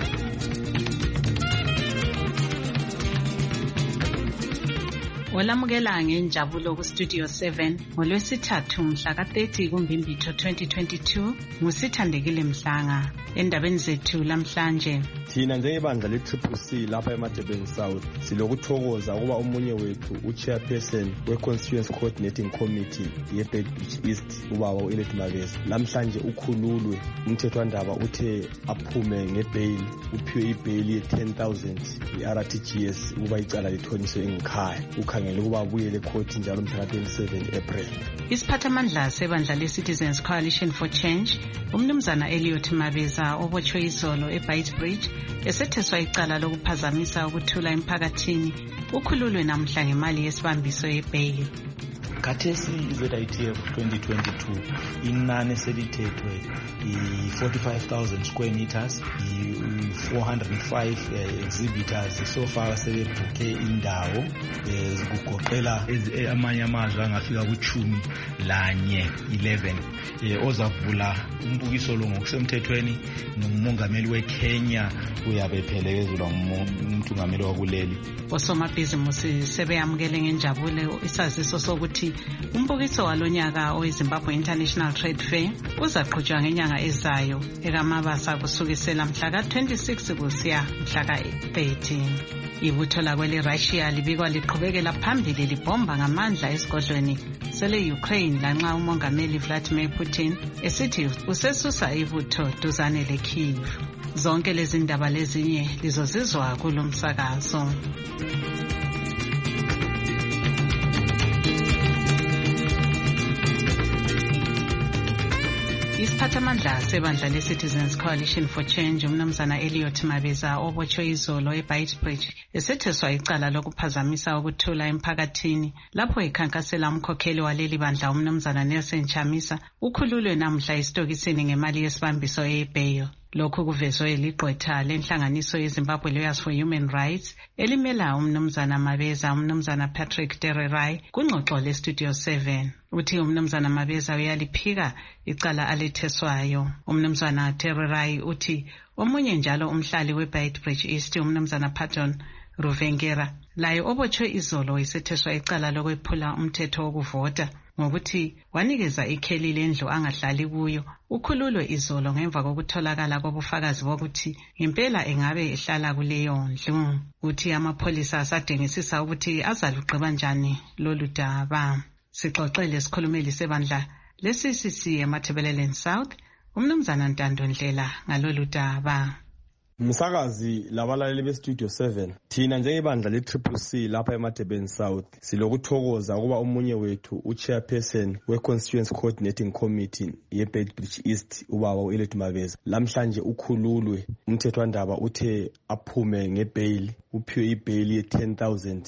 Olamukela ngenjabulo ku-Studio 7 ngolwesithathu mhla ka-30 kuMbimbitho 2022 ngusithandekile Mhlanga. Endabeni zethu lamhlanje, thina njengebandla le-CCC lapha eMadebeni South silokuthokoza ukuba omunye wethu uchairperson we-Constituency Coordinating Committee ye-Beitbridge East ubaba u-Elet Mabeza namhlanje ukhululwe. Umthethwandaba uthe aphume ngebheyili, uphiwe ibheyili ye-10,000 i-RTGS ukuba icala lithoniswe ngekhaya. Ukhangele ukuba abuyele ekhoti njalo mhla ka-27 April. Isiphathamandla sebandla le-Citizens Coalition for Change umnumzana Eliot Mabeza obotshwe izolo eBeitbridge esetheswa icala lokuphazamisa ukuthula emphakathini ukhululwe namhla ngemali yesibambiso yebheyili. Khathesi i-ZITF 2022 inani selithethwe i-45,000 square meters, i-405 exhibitors so far sebebhuke indawo kugoqela amanye amazwe angafika ku-11 ozavula umbukiso lo ngokusemthethweni ngumongameli weKenya uyabe phelekezelwa ngumongameli wakuleli. Osomabhizimusi sebeyamukele ngenjabulo isaziso sokuthi umbukiso walonyaka oweZimbabwe International Trade Fair uzaqhutshwa ngenyanga ezayo ekamabasa kusukisela mhla ka-26 kusiya mhla ka-13. Ibutho lakwele Russia libikwa liqhubekela phambili libhomba ngamandla esigodlweni sele-Ukraine lanxa umongameli Vladimir Putin esithi usesusa ibutho duzane leKyiv. Zonke lezi ndaba lezinye lizozizwa kulo msakazo. Isiphathamandla sebandla le-Citizens Coalition for Change umnumzana Eliot Mabeza obotshwe izolo eBeitbridge esetheswa icala lokuphazamisa ukuthula emphakathini lapho ekhankasela umkhokheli waleli bandla umnumzana Nelson Chamisa ukhululwe namhla esitokisini ngemali yesibambiso eyebheyo. Lokhu kuvezwe ligqwetha lenhlanganiso yeZimbabwe Lawyers for Human Rights elimela umnumzana Mabeza umnumzana Patrick Tererai kungxoxo le-Studio 7. Uthi umnumzana Mabeza uyaliphika icala aletheswayo. Umnumzana Tererai uthi omunye njalo umhlali weBeitbridge East umnumzana Pardon Ruvengera laye obotshwe izolo isetheswa icala lokwephula umthetho wokuvota ngokuthi wanikeza ikheli lendlu angahlali kuyo ukhululwe izolo ngemva kokutholakala kobufakazi bokuthi ngempela engabe ehlala kuleyo ndlu. Uthi amapholisa asadingisisa ukuthi azalugqiba njani lolu daba. Sixoxele isikhulumeli sebandla le-CCC eMatabeleland South umnumzana Ntando Ndlela ngalolu daba. Msakazi labalaleli beStudio 7 thina njengebandla le-CCC lapha eMadebeni South silokuthokoza ukuba omunye wethu uchairperson we-Constituency Coordinating Committee ye-Beitbridge East ubaba u-Elet Mabeza lamhlanje ukhululwe. Umthethwandaba uthe aphume ngebheyili, uphiwe ibheyili ye-10,000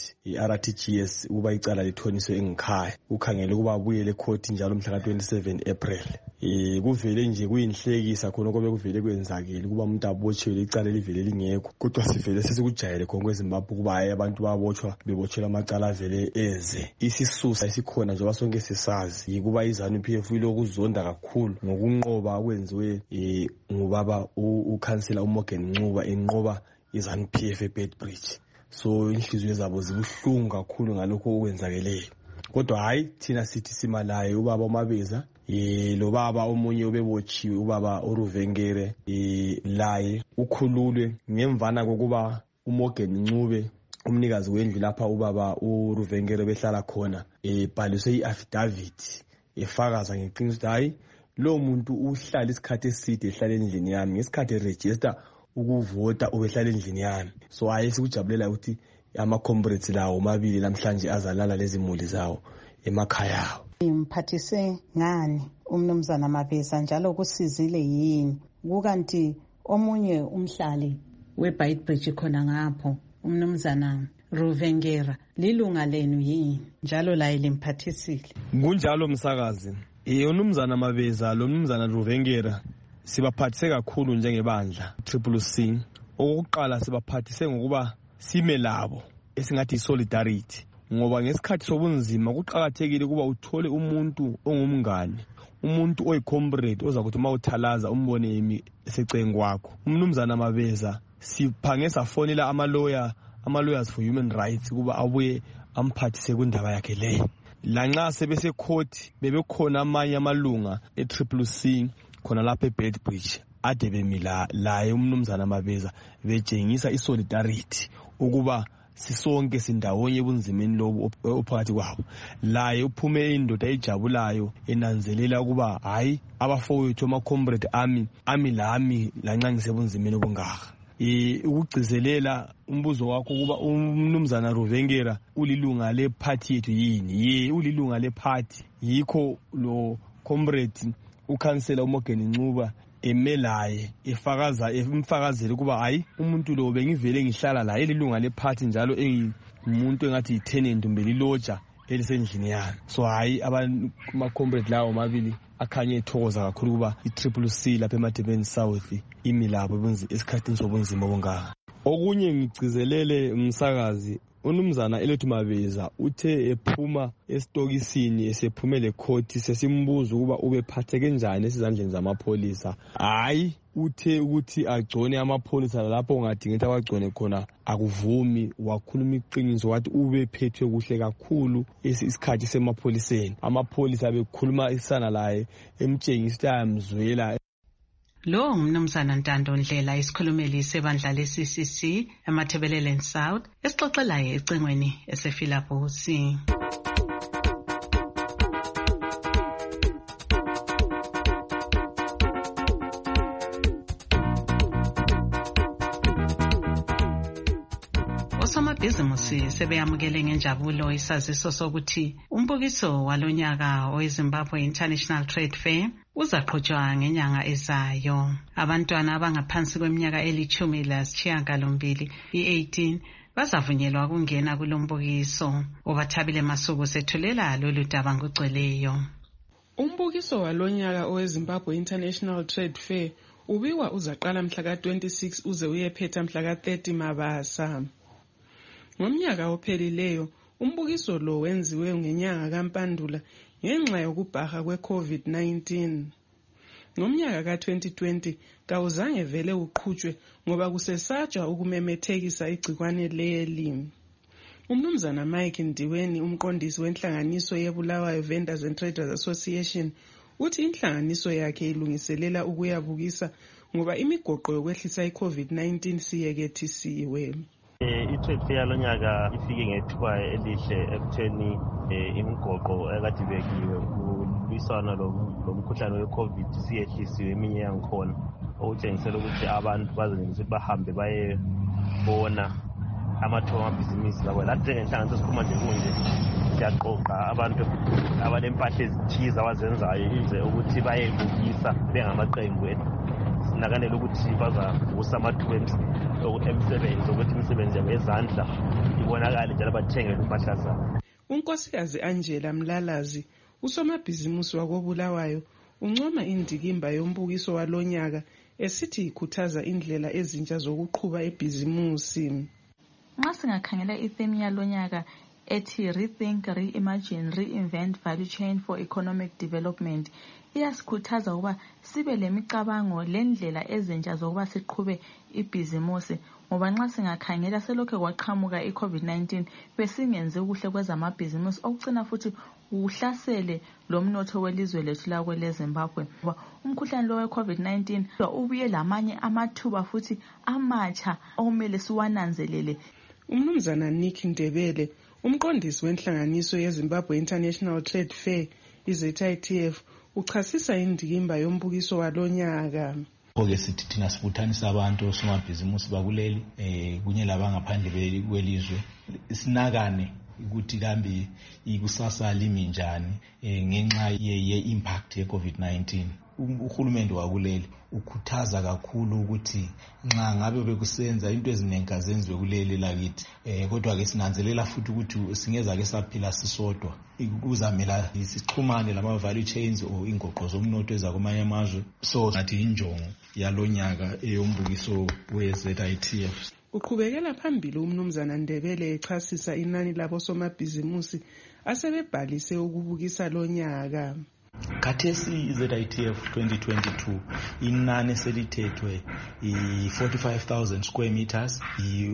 i-RTGS ukuba icala lithoniswe ngekhaya. Ukhangele ukuba abuyele ekhoti njalo mhla ka-27 April. Kuvele nje kuyinhlekisa khona kobe kuvele kwenzakile kuba umuntu abotshelwe icala livele lingekho, kodwa sivele sesikujayele khona kweZimbabwe ukuba abantu babotshwa bebotshelwa amacala avele eze. Isisusa esikhona njengoba sonke sisazi yikuba iZANU-PF ilokuzonda kakhulu ngokunqoba okwenziwe ngubaba ukhansela uMorgan Ncube enqoba iZANU-PF eBeitbridge. So inhliziyo zabo zibuhlungu kakhulu ngalokho okwenzakeleyo, kodwa hayi thina sithi simalaye ubaba uMabeza lo baba omunye ubebotshiwe ubaba uRuvengere laye ukhululwe ngemvana kokuba uMorgan Ncube umnikazi wendlu lapha ubaba uRuvengere behlala khona ebhaliswe i-affidavit efakaza ngeqiniso ukuthi hayi lo muntu uhlala isikhathi eside ehlala endlini yami ngesikhathi eregister ukuvota ubehlala endlini yami. So hayi sikujabulela ukuthi ama-comrades lawo omabili namhlanje azalala lezi muli zawo emakhaya awo. Imphathise ngani umnumzana Mabeza njalo kusizile yini? Kukanti omunye umhlali weBeitbridge khona ngapho umnumzana Ruvengera lilunga lenu yini njalo laye limphathisile? Kunjalo msakazi, Umnumzana Mabeza lo mnumzana Ruvengera sibaphathise kakhulu njengebandla Triple C. Okokuqala sibaphathise ngokuba sime labo esingathi solidarity, ngoba ngesikhathi sobunzima kuqhakathekile kuba uthole umuntu ongumngane, umuntu oyicomrade ozakuthi mawuthalaza umbone eseceng kwakho. Umnumzana Mabeza siphange safonela ama-lawyers for human rights kuba abuye amphathise kwindaba yakhe leyo. Lanxa sebese court bebekhona amanye amalunga e-Triple C khona lapha eBedbridge ade bemila laye umnumzana Mabeza betshengisa isolidarity ukuba sisonke sindawonye ebunzimeni lobu ophakathi kwabo. Laye uphume indoda ejabulayo enanzelela ukuba hayi abafowethu ama-comrade ami lami lanxa ngisebunzimeni obungaka. Ukugcizelela umbuzo wakho kuba umnumzana Ruvengera ulilunga lephathi yethu yini? Ulilunga lephathi, yikho lo comrade ukhansela uMorgan Ncube emelaye emfakazele kuba hayi umuntu lo bengivele ngihlala la elilunga lephathi njalo engumuntu engathi yitenant kumbe liloja elisendlini yami. So hayi ama-comrade lawo omabili akhanye ethokoza kakhulu kuba i-Triple C lapha eMadebeni South imilabo esikhathini sobunzima obungaka. Okunye ngigcizelele umsakazi unumzana Eliot Mabeza uthe ephuma esitokisini esephumele court sesimbuza ukuba ubephatheke njani esizandleni zamapholisa. Hayi uthe ukuthi agcone amapholisa lapho ungadingeka wagcone khona akuvumi, wakhuluma iqiniso wathi ubephethwe kuhle kakhulu isikhathi semapholiseni. Amapholisa bekhuluma isana laye emtshengisa ayamzwela. Lo umnumzana Ntando Ndlela isikhulumeli sebandla le-CCC eMathebeleleni South esixoxelayo ecingweni esefilabusi. Osomabhizimusi sebeyamukele ngenjabulo isaziso sokuthi umbukiso walonyaka oweZimbabwe International Trade Fair uzaqhutshwa ngenyanga ezayo. Abantwana abangaphansi kweminyaka eli-18 i-18 bazavunyelwa kungena kulombukiso. Obathabile Masuku sethulela lolu daba ngogcweleyo. Umbukiso walonyaka oweZimbabwe International Trade Fair ubikwa uzaqala mhla ka-26 uze uyephetha mhla ka-30 Mabasa. Ngomnyaka ophelileyo umbukiso lo wenziwe ngenyanga kaMpandula ngenxa yokubhaha kwe-COVID-19. Ngomnyaka ka-2020 kawuzange vele uqhutshwe ngoba kusesatshwa ukumemethekisa igcikwane leli. Umnumzana Mike Ndiweni, umqondisi wenhlanganiso yeBulawayo Vendors and Traders Association, uthi inhlanganiso yakhe ilungiselela ukuyabukisa ngoba imigoqo yokwehlisa i-COVID-19 siyekethisiwe. I-trade fair lonyaka ifike ngethuba elihle ekutheni imigoqo ekadibekiwe kulwisana lomkhuhlane we-COVID siyehlisiwe eminye yangikhona, okutshengisela ukuthi abantu bazenelisa ukuthi bahambe bayebona amathuba amabhizinisi labo. Lathi njengenhlanganiso sikhuluma nje kunje siyaqoqa abantu abanempahla ezithize abazenzayo ize ukuthi bayebukisa bengamaqembu sinakanela ukuthi bazavusa amathuba emisebenzi ukuthi imisebenzi yabo yezandla ibonakale njalo bathengele impahla zabo. Unkosikazi Angela Mlalazi, usomabhizimusi wakobulawayo, uncoma indikimba yombukiso walonyaka esithi ikhuthaza indlela ezintsha zokuqhuba ebhizimusi. Nxa singakhangela itheme yalonyaka ethi Rethink, Reimagine, Reinvent Value Chain for Economic Development, iyasikhuthaza ukuba sibe lemicabango lendlela ezintsha zokuba siqhube ibhizimusi, ngoba nxa singakhangela selokhe kwaqhamuka i-COVID-19 besingenze kuhle kwezamabhizimusi okucina futhi uhlasele lo mnotho welizwe lethu lakweleZimbabwe. Umkhuhlane lo we-COVID-19 ubuye lamanye amathuba futhi amatsha okumele siwananzelele. Umnumzana Nick Ndebele, umqondisi wenhlanganiso yeZimbabwe International Trade Fair i-ZITF, uchasisa indikimba yombukiso walonyaka. Oke sithi thina sibuthanisa abantu osomabhizimusi bakuleli kunye labangaphandle kwelizwe sinakane ukuthi kambe ikusasa limi njani ngenxa ye-impact ye-COVID-19. uhulumende wakuleli ukhuthaza kakhulu ukuthi nxa ngabe bekusenza into eziningi azenziwe kuleli lakithi kodwa ke sinanzelela futhi ukuthi singeza ke saphila sisodwa kuzamela sixhumane lama value chains or ingoqo zomnotho ezakumanye amazwe. So ngathi injongo yalonyaka eyombukiso we-ZITF. Uqhubekela phambili umnumzana Ndebele echasisa inani labo somabhizimusi asebebhalise ukubukisa lonyaka. Khathesi i-ZITF 2022 inani selithethwe i-45,000 square meters,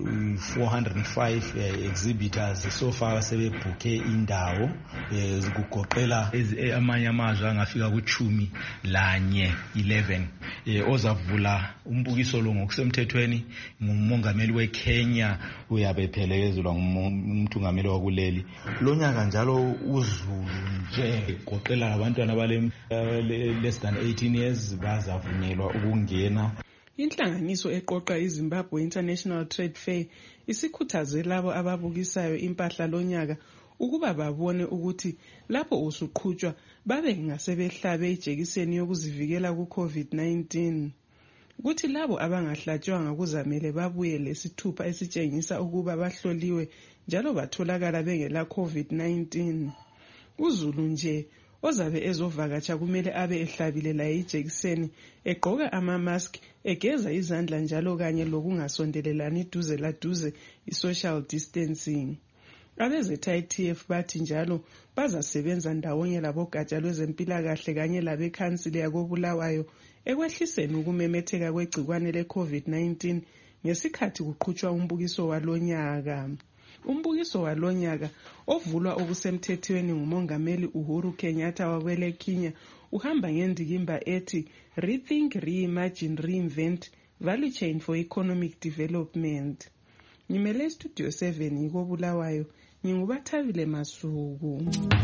i-405 exhibitors so far sebebhuke indawo zikugoqela amanye amazwe angafika ku-10 lanye 11 ozavula umbukiso lo ngokusemthethweni ngumongameli weKenya uyabe phelekezelwa ngumthungameli wakuleli. Lonyaka njalo uZulu nje goqela abantwana less than 18 years bazavunyelwa ukungena. Inhlanganiso eqoqa iZimbabwe International Trade Fair isikhuthaze labo ababukisayo impahla lonyaka ukuba babone ukuthi lapho usuqhutshwa babe ngasebehlabe ijekiseni yokuzivikela ku-COVID-19. Kuthi labo abangahlatshwanga kuzamele babuye lesithupha esitshengisa ukuba bahloliwe njalo batholakala bengela COVID-19. uZulu nje ozabe ezovakatsha kumele abe ehlabile la ijekiseni egqoka ama-mask egeza izandla njalo kanye lokungasondelelani duze laduze i-social distancing. Abeze-ZITF bathi njalo bazasebenza ndawonye labogatsha lwezempilakahle kanye labekhansili yakoBulawayo ekwehliseni ukumemetheka kwegcikwane le-COVID-19 ngesikhathi kuqhutshwa umbukiso walonyaka. Umbukiso walonyaka ovulwa okusemthethweni ngumongameli Uhuru Kenyatta wakwele Kenya uhamba ngendikimba ethi Rethink, Reimagine, Reinvent, Value Chain for Economic Development. Ngimele Studio 7 yiko Bulawayo, ngingubathabile Masuku.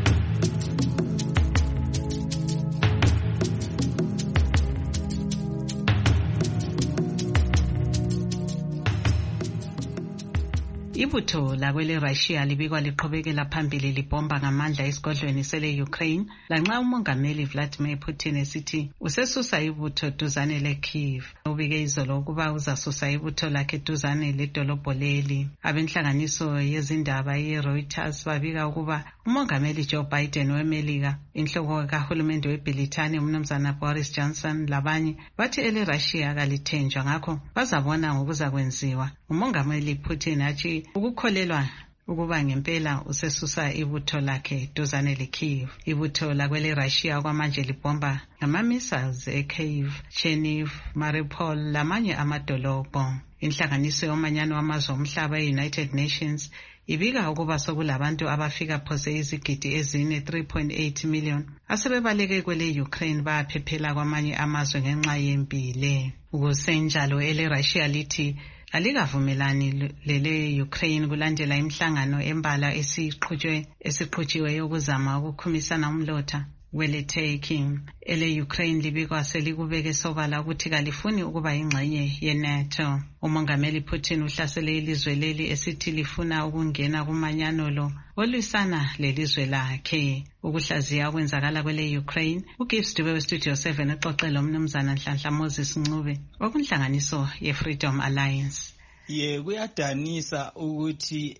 Ibutho lakwele Russia libikwa liqhubekela phambili libhomba ngamandla esigodlweni sele-Ukraine lanxa umongameli Vladimir Putin esithi usesusa ibutho duzane le-Kyiv. Ubike izolo ukuba uzasusa ibutho lakhe duzane ledolobho leli. Abenhlanganiso yezindaba ye-Reuters babika ukuba umongameli Joe Biden weMelika, inhloko kahulumende weBrithani umnumzana Boris Johnson labanye bathi ele-Russia kalithenjwa ngakho bazabona ngokuzakwenziwa. Umongameli Putin athi ukukholelwa ukuba ngempela usesusa ibutho lakhe duzane le-Kyiv. Ibutho lakwele Russia kwamanje libhomba ngama-missiles e-Kyiv, Chernihiv, Mariupol lamanye amadolobho. Inhlanganiso yomanyano wamazwe omhlaba e-United Nations ibika ukuba sokulabantu abafika phose izigidi ezine 3.8 million asebebaleke kwele Ukraine baphephela kwamanye amazwe ngenxa yempi le. Ukusenjalo ele-Russia lithi alikavumelani lele Ukraine kulandela imihlangano embala esiqhutshiwe yokuzama ukukhumisana umlotha wele Turkey. Ele Ukraine libikwa selikubeke sobala ukuthi kalifuni ukuba ingxenye ye-NATO. Umongameli Putin uhlasele ilizwe leli esithi lifuna ukungena kumanyano lo olwisana lelizwe lakhe. Ukuhlaziya okwenzakala kwele Ukraine, uGibbs Dube weStudio 7 uxoxela umnumzana Nhlanhla Moses Ncube wakunhlanganiso ye-Freedom Alliance. Kuyadanisa ukuthi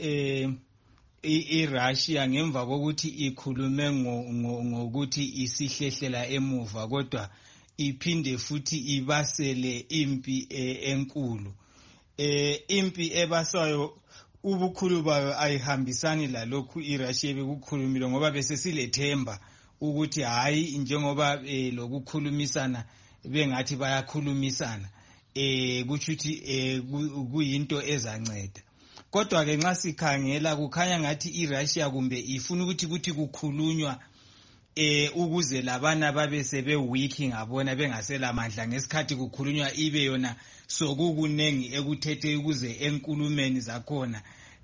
iRussia ngemva kokuthi ikhulume ngokuthi isihlehlela emuva kodwa iphinde futhi ibasele impi enkulu. Impi ebasayo ubukhulu bayo ayihambisani lalokhu iRussia bekukhulumile ngoba bese silethemba ukuthi hayi njengoba lokukhulumisana bengathi bayakhulumisana kuchuthi kuyinto ezanceda. Kodwa ke nxa sikhangela kukhanya ngathi iRussia kumbe ifuna ukuthi kukhulunywa ukuze labana babe sebe weak ngabona bengasela mandla ngesikhathi kukhulunywa ibe yona sokukunengi ekuthethe ukuze enkulumeni zakhona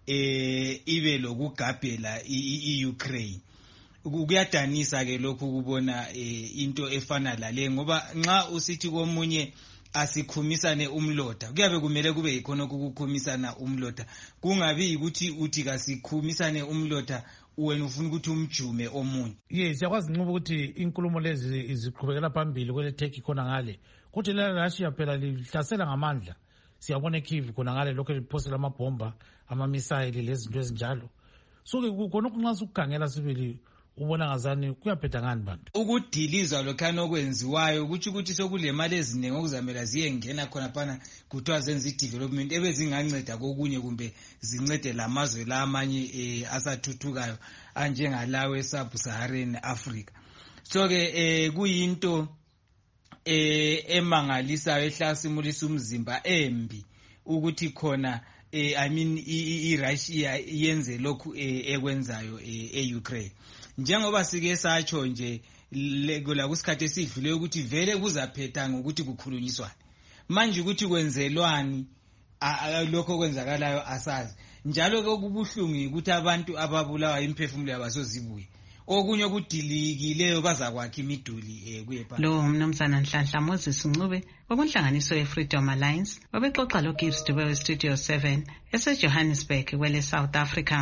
ibe lokugabhela iUkraine. Kuyadanisa ke lokhu kubona into efana lale ngoba nxa usithi komunye asikhumisane umlotha kuyabe kumele kube yikhona ukukhumisana umlotha, kungabi ukuthi uthi kasikhumisane umlotha wena ufuna ukuthi umjume omunye. Yes, siyakwazi nqoba ukuthi inkulumo lezi ziqhubekela phambili kwele Turkey khona ngale. Kuthi la Russia phela lihlasela ngamandla. Siyabona eKyiv khona ngale lokho liphosela amabhomba, ama-missile lezinto ezinjalo. So ke kukhona okunxa ukukhangela sibili ubona ngazani kuyaphetha ngani bantu. Ukudiliza lokhana okwenziwayo kuthi ukuthi sokule mali eziningi okuzamela ziyengena khona phana kuthiwa zenza i-development ebezinganceda kokunye kumbe zincede lamazwe la amanye asathuthukayo anjengalawo e-Sub-Saharan Africa. So ke kuyinto emangalisayo ehlasimulisa umzimba embi ukuthi khona i-Russia yenze lokhu ekwenzayo e-Ukraine. Njengoba sike satsho nje la kusikhathi esidlule ukuthi vele kuzaphetha ngokuthi kukhulunyiswane. Manje ukuthi kwenzelwani lokho kwenzakalayo asazi. Njalo ke kubuhlungu ukuthi abantu ababulawa imphefumulo yabasozibuye. Okunye okudilikileyo bazakwakha imiduli kuyepa. Lo mnumzana Nhlanhla Moses Ncube okunhlanganiso ye-Freedom Alliance wabexoxa lo Gibbs Dube we-Studio 7 ese-Johannesburg kwele South Africa.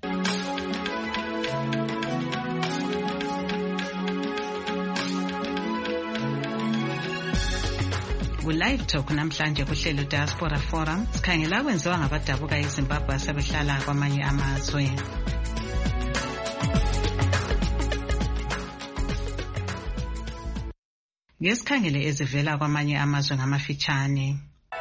Live Talk namhlanje kuhlelo Diaspora Forum sikhangela kwenziwa ngabadabuka eZimbabwe asebehlala kwamanye amazwe. Ngesikhangele ezivela kwamanye amazwe ngamafitshane.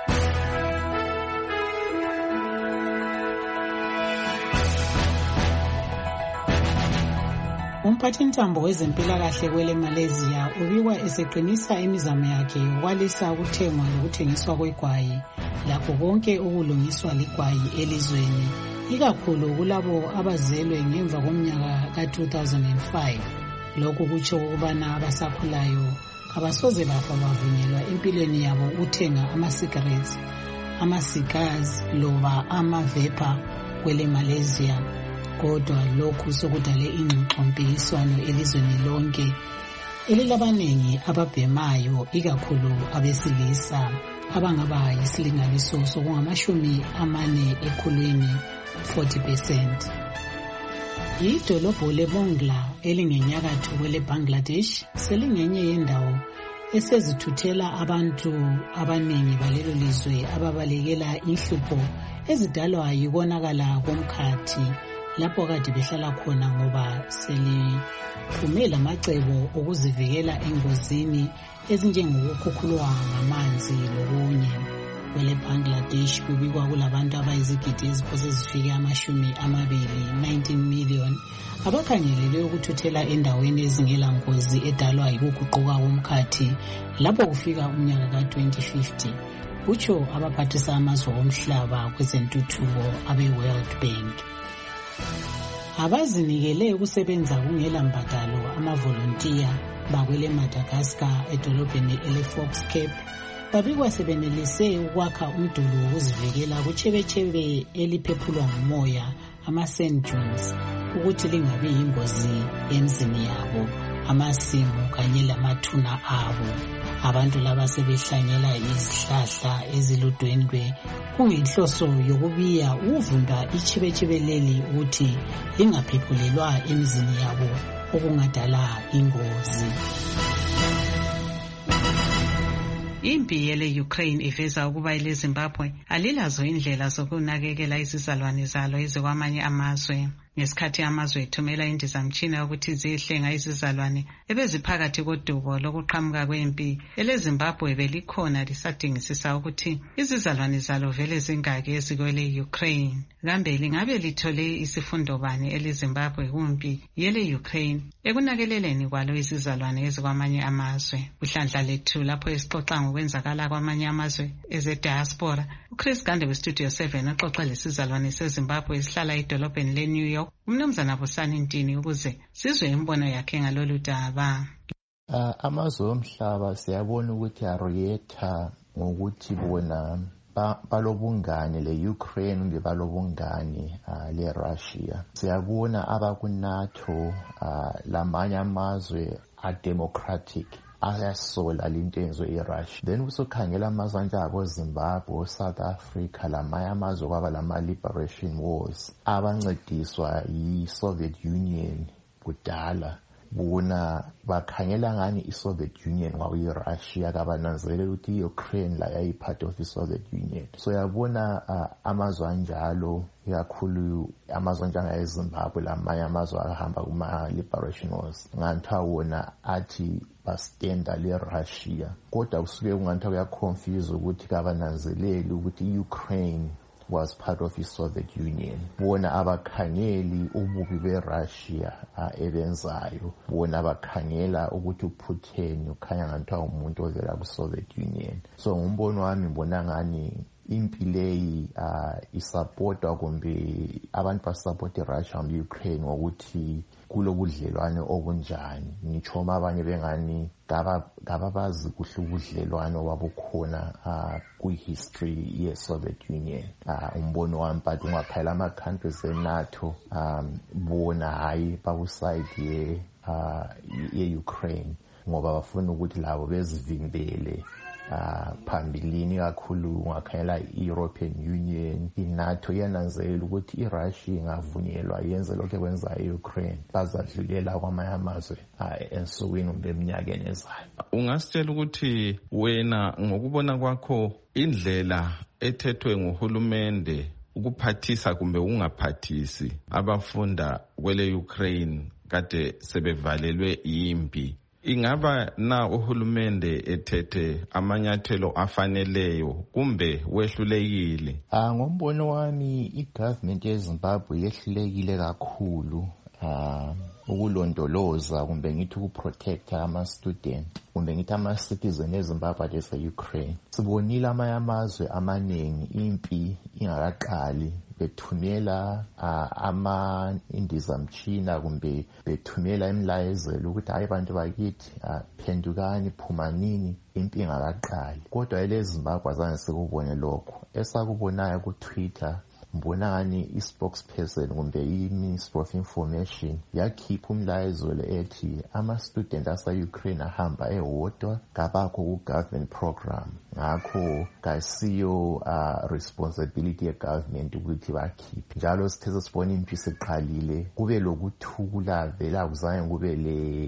Umphathintambo wezempilakahle kwele Malaysia ubikwa eseqinisa imizamo yakhe yokwalisa ukuthengwa lokuthengiswa kwegwayi lakho konke okulungiswa ligwayi elizweni, ikakhulu kulabo abazelwe ngemva komnyaka ka-2005. Lokhu kutsho ukubana abasakhulayo abasoze bafa bavunyelwa empilweni yabo ukuthenga ama-cigarettes, ama-cigars loba ama-vapor kwele Malaysia. Kodwa lokhu sokudale ingxoxompikiswano elizweni lonke elilabaningi ababhemayo, ikakhulu abesilisa abangaba yisilinganiso sokungamashumi 40%. 40%. Idolobho leBongla elingenyakatho kwele Bangladesh selingenye yendawo esezithuthela abantu abaningi balelo lizwe ababalekela inhlupho ezidalwa yikonakala komkhathi lapho kade behlala khona ngoba seliphume lamacebo okuzivikela engozini ezinjengokukhukhulwa ngamanzi lokunye. Kwele Bangladesh kubikwa kulabantu abayizigidi eziphose zifike 19 million abakhangelelwe ukuthuthela endaweni ezingela ngozi edalwa yikuguquka komkhathi lapho kufika umnyaka ka-2050, kutsho abaphathisa amazwe omhlaba kwezentuthuko abe-World Bank. Abazinikele ukusebenza kungela mbadalo amavolontiya bakwele Madagascar edolobheni ele-Fox Cape babikwa sebenelise ukwakha umduli wokuzivikela kuchebechebe eliphephulwa ngumoya ama-sand dunes ukuthi lingabi yingozi emzini yabo, amasimu kanye lamathuna abo. Abantu laba sebehlanyela izihlahla eziludwendwe kungenhloso yokubiya ukuvimba ichibechebe leli ukuthi lingaphephulelwa emzini yabo okungadala ingozi. Impi yele Ukraine iveza ukuba ile Zimbabwe alilazo indlela zokunakekela izizalwane zalo ezikwamanye amazwe. Ngesikhathi amazwe ethumela indizamtshina ukuthi zihlenga izizalwane ebeziphakathi kodubo lokuqhamuka kwempi, eleZimbabwe belikhona lisadingisisa ukuthi izizalwane zalo vele zingaki ezikwele Ukraine. Kambe lingabe lithole isifundo bani eleZimbabwe kumpi yele Ukraine ekunakeleleni kwalo izizalwane ezikwamanye amazwe? Kuhlandla lethu lapho esixoxa ngokwenzakala kwamanye amazwe eze-diaspora, uChris Gande we-Studio 7 axoxa lesizalwane seZimbabwe esihlala edolobheni le-New York, umnumzana Busani Ntini, ukuze sizwe imbono yakhe ngalolu daba. Amazwe omhlaba siyabona ukuthi ariyetha ngokuthi bona balobungane le-Ukraine kumbe balobungane le-Russia. Siyabona abaku-NATO lamanye amazwe a-democratic ayasola into yenziwe eRussia. Then usukhangela amazwe anjengabo Zimbabwe, South Africa, lamanye amazwe kwaba lama-liberation wars abancediswa yi-Soviet Union kudala. Bona bakhangela ngani i-Soviet Union kwakuyi-Russia, kabananzelela ukuthi i-Ukraine la yayi-part of i-Soviet Union. So yabona amazwe anjalo, ikakhulu amazwe anjengayeZimbabwe, lamanye amazwe ahamba kuma-liberation wars, nganthiwa wona athi bastenda le-Russia. Kodwa kusuke kunganthiwa kuyaconfuse ukuthi kabananzeleli ukuthi i-Ukraine was part of the Soviet Union. Bona abakhangeli ububi beRussia ebenzayo. Bona abakhangela ukuthi uPutin ukhanya nganthiwa umuntu ovela ku-Soviet Union. So ngumbono wami ngibona ngani impi leyi isupportwa kumbe abantu basupporta iRussia ne-Ukraine ngokuthi kulobudlelwane obunjani. Ngitsho abanye bengani kababazi kuhle ubudlelwane obabukhona kwi-history ye-Soviet Union. Umbono wami but ungakhayela ama-countries e-NATO bona hayi bakuside ye-Ukraine ngoba bafuna ukuthi labo bezivimbele phambilini, kakhulu ungakhayela i-European Union, i-NATO iyananzelela ukuthi iRussia ingavunyelwa yenze lokho ekwenza e-Ukraine, bazadlulela kwamanye amazwe ensukwini kumbe eminyakeni ezayo. Ungasitshela ukuthi wena ngokubona kwakho indlela ethethwe nguhulumende ukuphathisa kumbe ungaphathisi abafunda kwele Ukraine kade sebevalelwe impi, ingaba na uhulumende ethethe amanyathelo afaneleyo kumbe wehlulekile? Ngombono wami igovernment yeZimbabwe yehlulekile kakhulu ukulondoloza kumbe ngithi ukuprotecta ama-student kumbe ngithi ama-citizen eZimbabwe ase-Ukraine. Sibonile amanye amazwe amaningi impi ingakaqali bethumela ama-indizamtshina kumbe bethumela imlayezelo ukuthi hayi bantu bakithi phendukani, phumanini, impi ingakaqali. Kodwa eleZimbabwe azange sikubone lokho. Esakubonayo ku-Twitter mbona ngani i-spokesperson kumbe i-Ministry of Information yakhipha umlayezelo ethi ama-student asa-Ukraine ahamba ewodwa kabakho ku-government program, ngakho kasiyo responsibility ye-government ukuthi bakhiphe. Njalo sithe sesibona impi siqalile kube lokuthula vela kuzange kube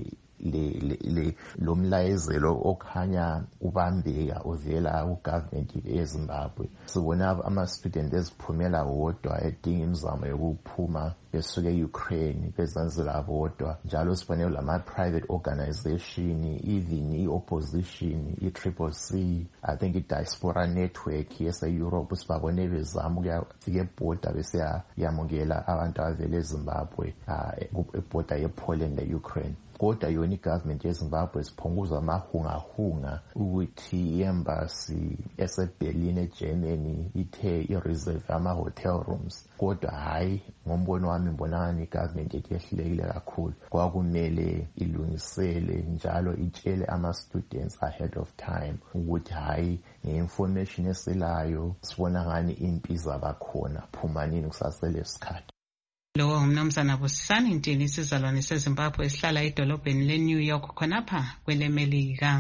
lo mlayezelo okhanya ubambeka uvela ku-government yeZimbabwe. Sibona ama-student eziphumela wodwa edinga imizamo yokuphuma besuke e-Ukraine bezenzela bodwa. Njalo sibone lama-private organization, even i-opposition, i-CCC, I think i-diaspora network yase-Europe sibabone bezama ukuyafika ebhoda besiyamukela abantu abavela eZimbabwe ebhoda ye-Poland le-Ukraine. Kodwa yona igovernment yeZimbabwe siphunguza amahungahunga ukuthi i-embassy eseBerlin eGermany ithe i-reserve ama-hotel rooms. Kodwa hayi, ngombono wami mbonani igovernment yethu yehlulekile kakhulu. Kwakumele ilungisele njalo itshele ama-students ahead of time ukuthi hayi nge-information esilayo sibona ngani impi zabakhona, phumanini kusasele isikhathi. Lo umnumzana Busisani Ntini, isizalwane seZimbabwe esihlala edolobheni leNew York khonapha kwelemelika.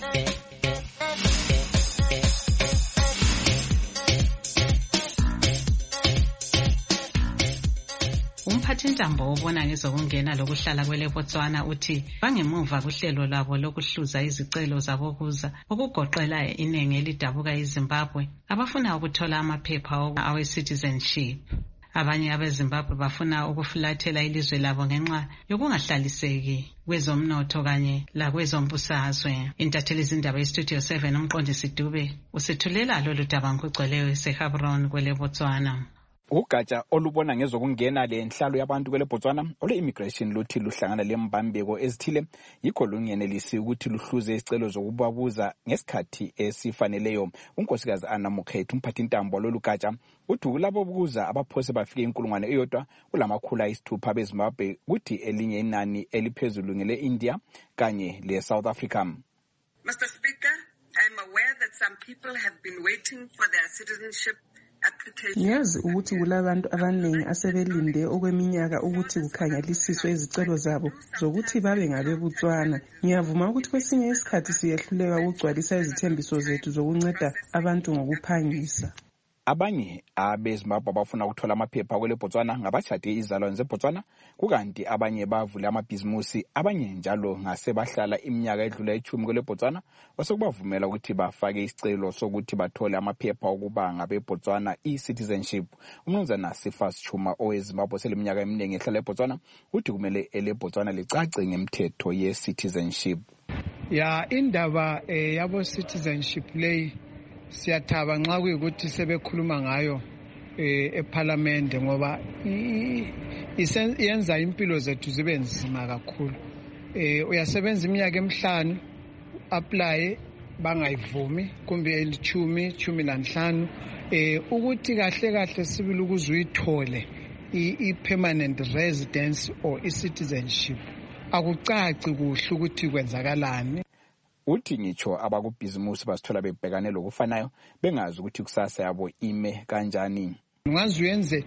Umphathintambo obona ngezokungena lokuhlala kweleBotswana uthi bangemuva kuhlelo lwabo lokuhluza izicelo zabokuza okugoqela iningi elidabuka eZimbabwe abafuna ukuthola amaphepha awe-citizenship. Abanye abeZimbabwe bafuna ukufulathela ilizwe labo ngenxa yokungahlaliseki kwezomnotho kanye lakwezombusazwe. Intatheli zindaba yeStudio 7 umqondisi Dube usethulela lolu daba ngokugcweleyo eseGaborone kweleBotswana. Ugatsha olubona ngezokungena lenhlalo yabantu kweleBotswana ole-immigration luthi luhlangana lembambeko ezithile yikho lungenelisi ukuthi luhluze izicelo zokubabuza ngesikhathi esifaneleyo. Unkosikazi Anna Mukhethu umphathintambo lolu gatsha uthi kulabo bokuza abaphose bafike 1,000 kulama600 beZimbabwe kuthi elinye inani eliphezulu ngele-India kanye le-South Africa. Mr. Speaker, I am aware that some people have been waiting for their citizenship Ngiyazi ukuthi kulabantu abaningi asebelinde okweminyaka ukuthi kukhanyalisiswe izicelo zabo zokuthi babe ngabeBotswana. Ngiyavuma ukuthi kwesinye isikhathi siyehluleka ukugcwalisa izithembiso zethu zokunceda abantu ngokuphangisa. Abanye abeZimbabwe abafuna ukuthola amaphepha kwele Botswana ngabashade izalwane zeBotswana, kukanti abanye bavule amabhizimusi, abanye njalo ngase bahlala iminyaka edlula 10 kwele Botswana, osekubavumela ukuthi bafake isicelo sokuthi bathole amaphepha okuba ngabeBotswana i-citizenship. Umnumzana Sifas Chuma oweZimbabwe seleminyaka eminingi ehlala eBotswana uthi kumele eleBotswana licace ngemithetho ye-citizenship. Indaba yabo citizenship leyi siyathaba nxa kuyikuthi sebekhuluma ngayo eParliament ngoba yenza impilo zethu zibe nzima kakhulu. Uyasebenza iminyaka emihlanu apply bangayivumi kumbe 15 ukuthi kahle sibili ukuze uyithole i-permanent residence or i-citizenship akucaci kuhle ukuthi kwenzakalani. Uthi ngitsho abakubhizimusi basithola bebhekane lokufanayo bengazi ukuthi kusasa yabo ime kanjani. Ungaze uyenze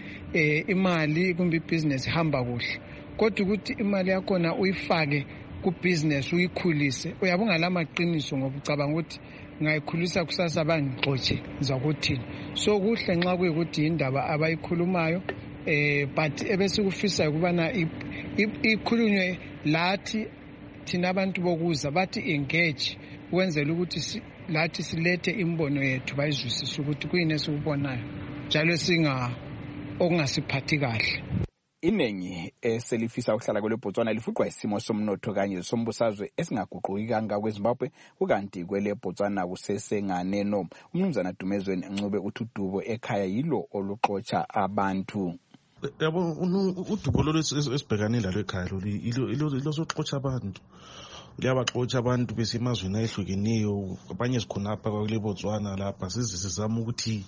imali kumbe ibusiness hamba kuhle, kodwa ukuthi imali yakho na uyifake kubusiness uyikhulise, uyabunga lamaqiniso ngoba ucabanga ukuthi ngayikhulisa kusasa bangixotshe ngizakuthini. So kuhle nxa kuyikuthi indaba abayikhulumayo but ebesikufisa ukubana ikhulunywe lathi thina abantu bokuza bathi engage wenzela ukuthi lathi silethe imbono yethu bayizwisise ukuthi kuyini esikubonayo njalo okungasiphathi kahle. Inengi eselifisa ukuhlala kwele Botswana lifuqwa isimo somnotho kanye sombusazwe esingaguquki kanga kweZimbabwe, kukanti kwele Botswana kusesenganeno. Umnumzana Dumezweni Ncube uthi udubo ekhaya yilo oluxotsha abantu. Yabo udubo esibhekane lalo ekhaya ilo soxotsha abantu. Liyabaxotsha abantu besemazweni ayehlukeneyo, abanye sikhonapha kwakule Botswana lapha sizama ukuthi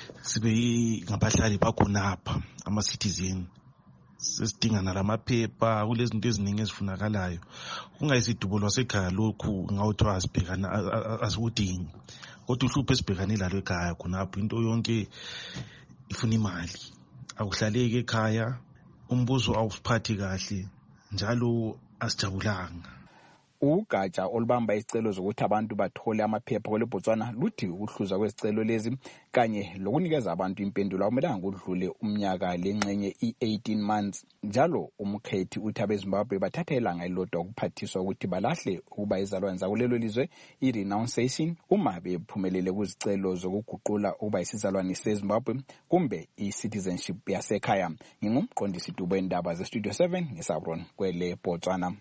sibe ngabahlali bakhonapha ama-citizen. Sesidinga nalamaphepha kulezinto eziningi ezifunakalayo. Kungayisidubo lwasekhaya lokhu ngawuthiwa asibhekana asikudingi, kodwa uhlupho esibhekane lalo ekhaya khonapha into yonke ifuna imali. Akuhlaleki ekhaya, umbuzo awusiphathi kahle, njalo asijabulanga. Ugatsha olubamba isicelo zokuthi abantu bathole amaphepha kwele Botswana luthi ukuhluza kwezicelo lezi kanye lokunikeza abantu impendulo akumelanga kudlule umnyaka lengxenye i-18 months. Njalo umkhethi uthi abeZimbabwe bathatha ilanga elilodwa ukuphathiswa ukuthi balahle ukuba izalwane zakulelo lizwe i-renunciation uma bephumelele kuzicelo zokuguqula ukuba isizalwane seZimbabwe kumbe i-citizenship yasekhaya. Ngingumqondisi Dubo endaba ze-Studio 7 ngisabron kwele Botswana.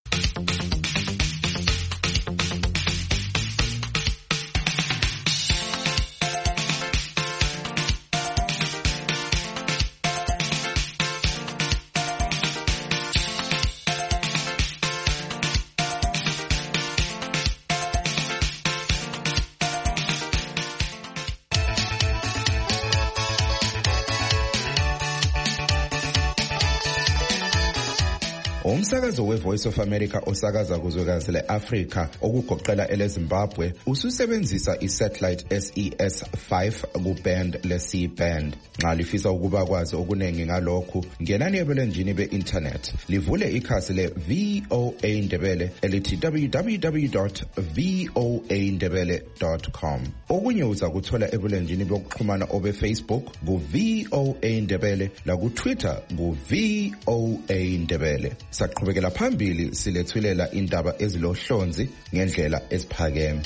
Umsakazo weVoice of America osakaza kuzwekazi le-Afrika okugoqela eleZimbabwe ususebenzisa isatellite SES-5 kuband le-C-band. Nxa lifisa ukuba kwazi okuningi ngalokhu, ngenani ebulenjini be-internet livule ikhasi le-VOA Ndebele elithi www.voandebele.com. Okunye uza kuthola ebulenjini bokuxhumana obe-Facebook ku-VOA Ndebele laku-Twitter ku-VOA Ndebele. Saqhubekela phambili silethulela indaba ezilohlonzi ngendlela eziphakeme.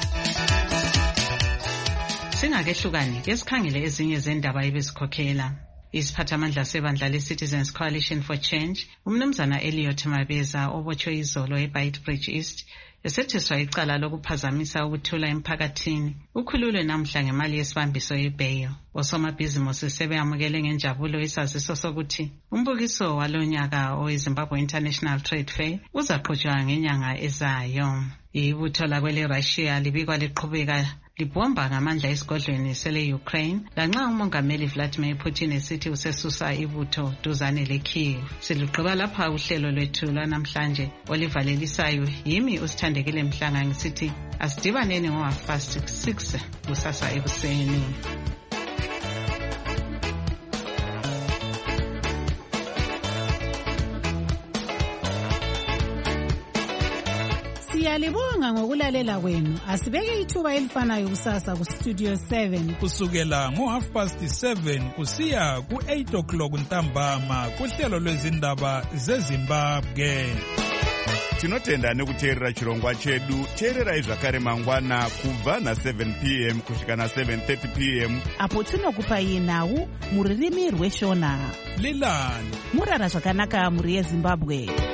Singakehlukani ke sikhangele ezinye zendaba ebezikhokhela. Isiphathamandla sebandla le-Citizens Coalition for Change, umnumzana Elliot Mabeza obotshwe izolo eBeitbridge East esethiswa icala lokuphazamisa ukuthula emphakathini. Ukhululwe namhla ngemali yesibambiso yebail. Osomabhizimusi sebeyamukele ngenjabulo isaziso sokuthi umbukiso walonyaka oweZimbabwe International Trade Fair uzaqhutshwa ngenyanga ezayo. Ibutho lakwele Russia libikwa liqhubeka libomba ngamandla esigodlweni sele-Ukraine lanxa umongameli Vladimir Putin esithi usesusa ibutho duzane le-Kyiv. Silugqiba lapha uhlelo lwethu lwanamhlanje olivalelisayo yimi usithandekile Mhlanga ngisithi asidibaneni ngo-6 kusasa ekuseni. Siyalibonga ngokulalela kwenu. Asibeke ithuba elifanayo kusasa ku Studio 7 kusukela ngo7:30 kusiya ku8 o'clock ntambama kuhlelo lwezindaba zeZimbabwe. Tinotenda nekuteerera chirongwa chedu. Teererai zvakare mangwana kubva na7 p.m. kusvika na7:30 p.m. apo tinokupai nhau muririmi rweshona. Lilani murara zvakanaka muri yeZimbabwe.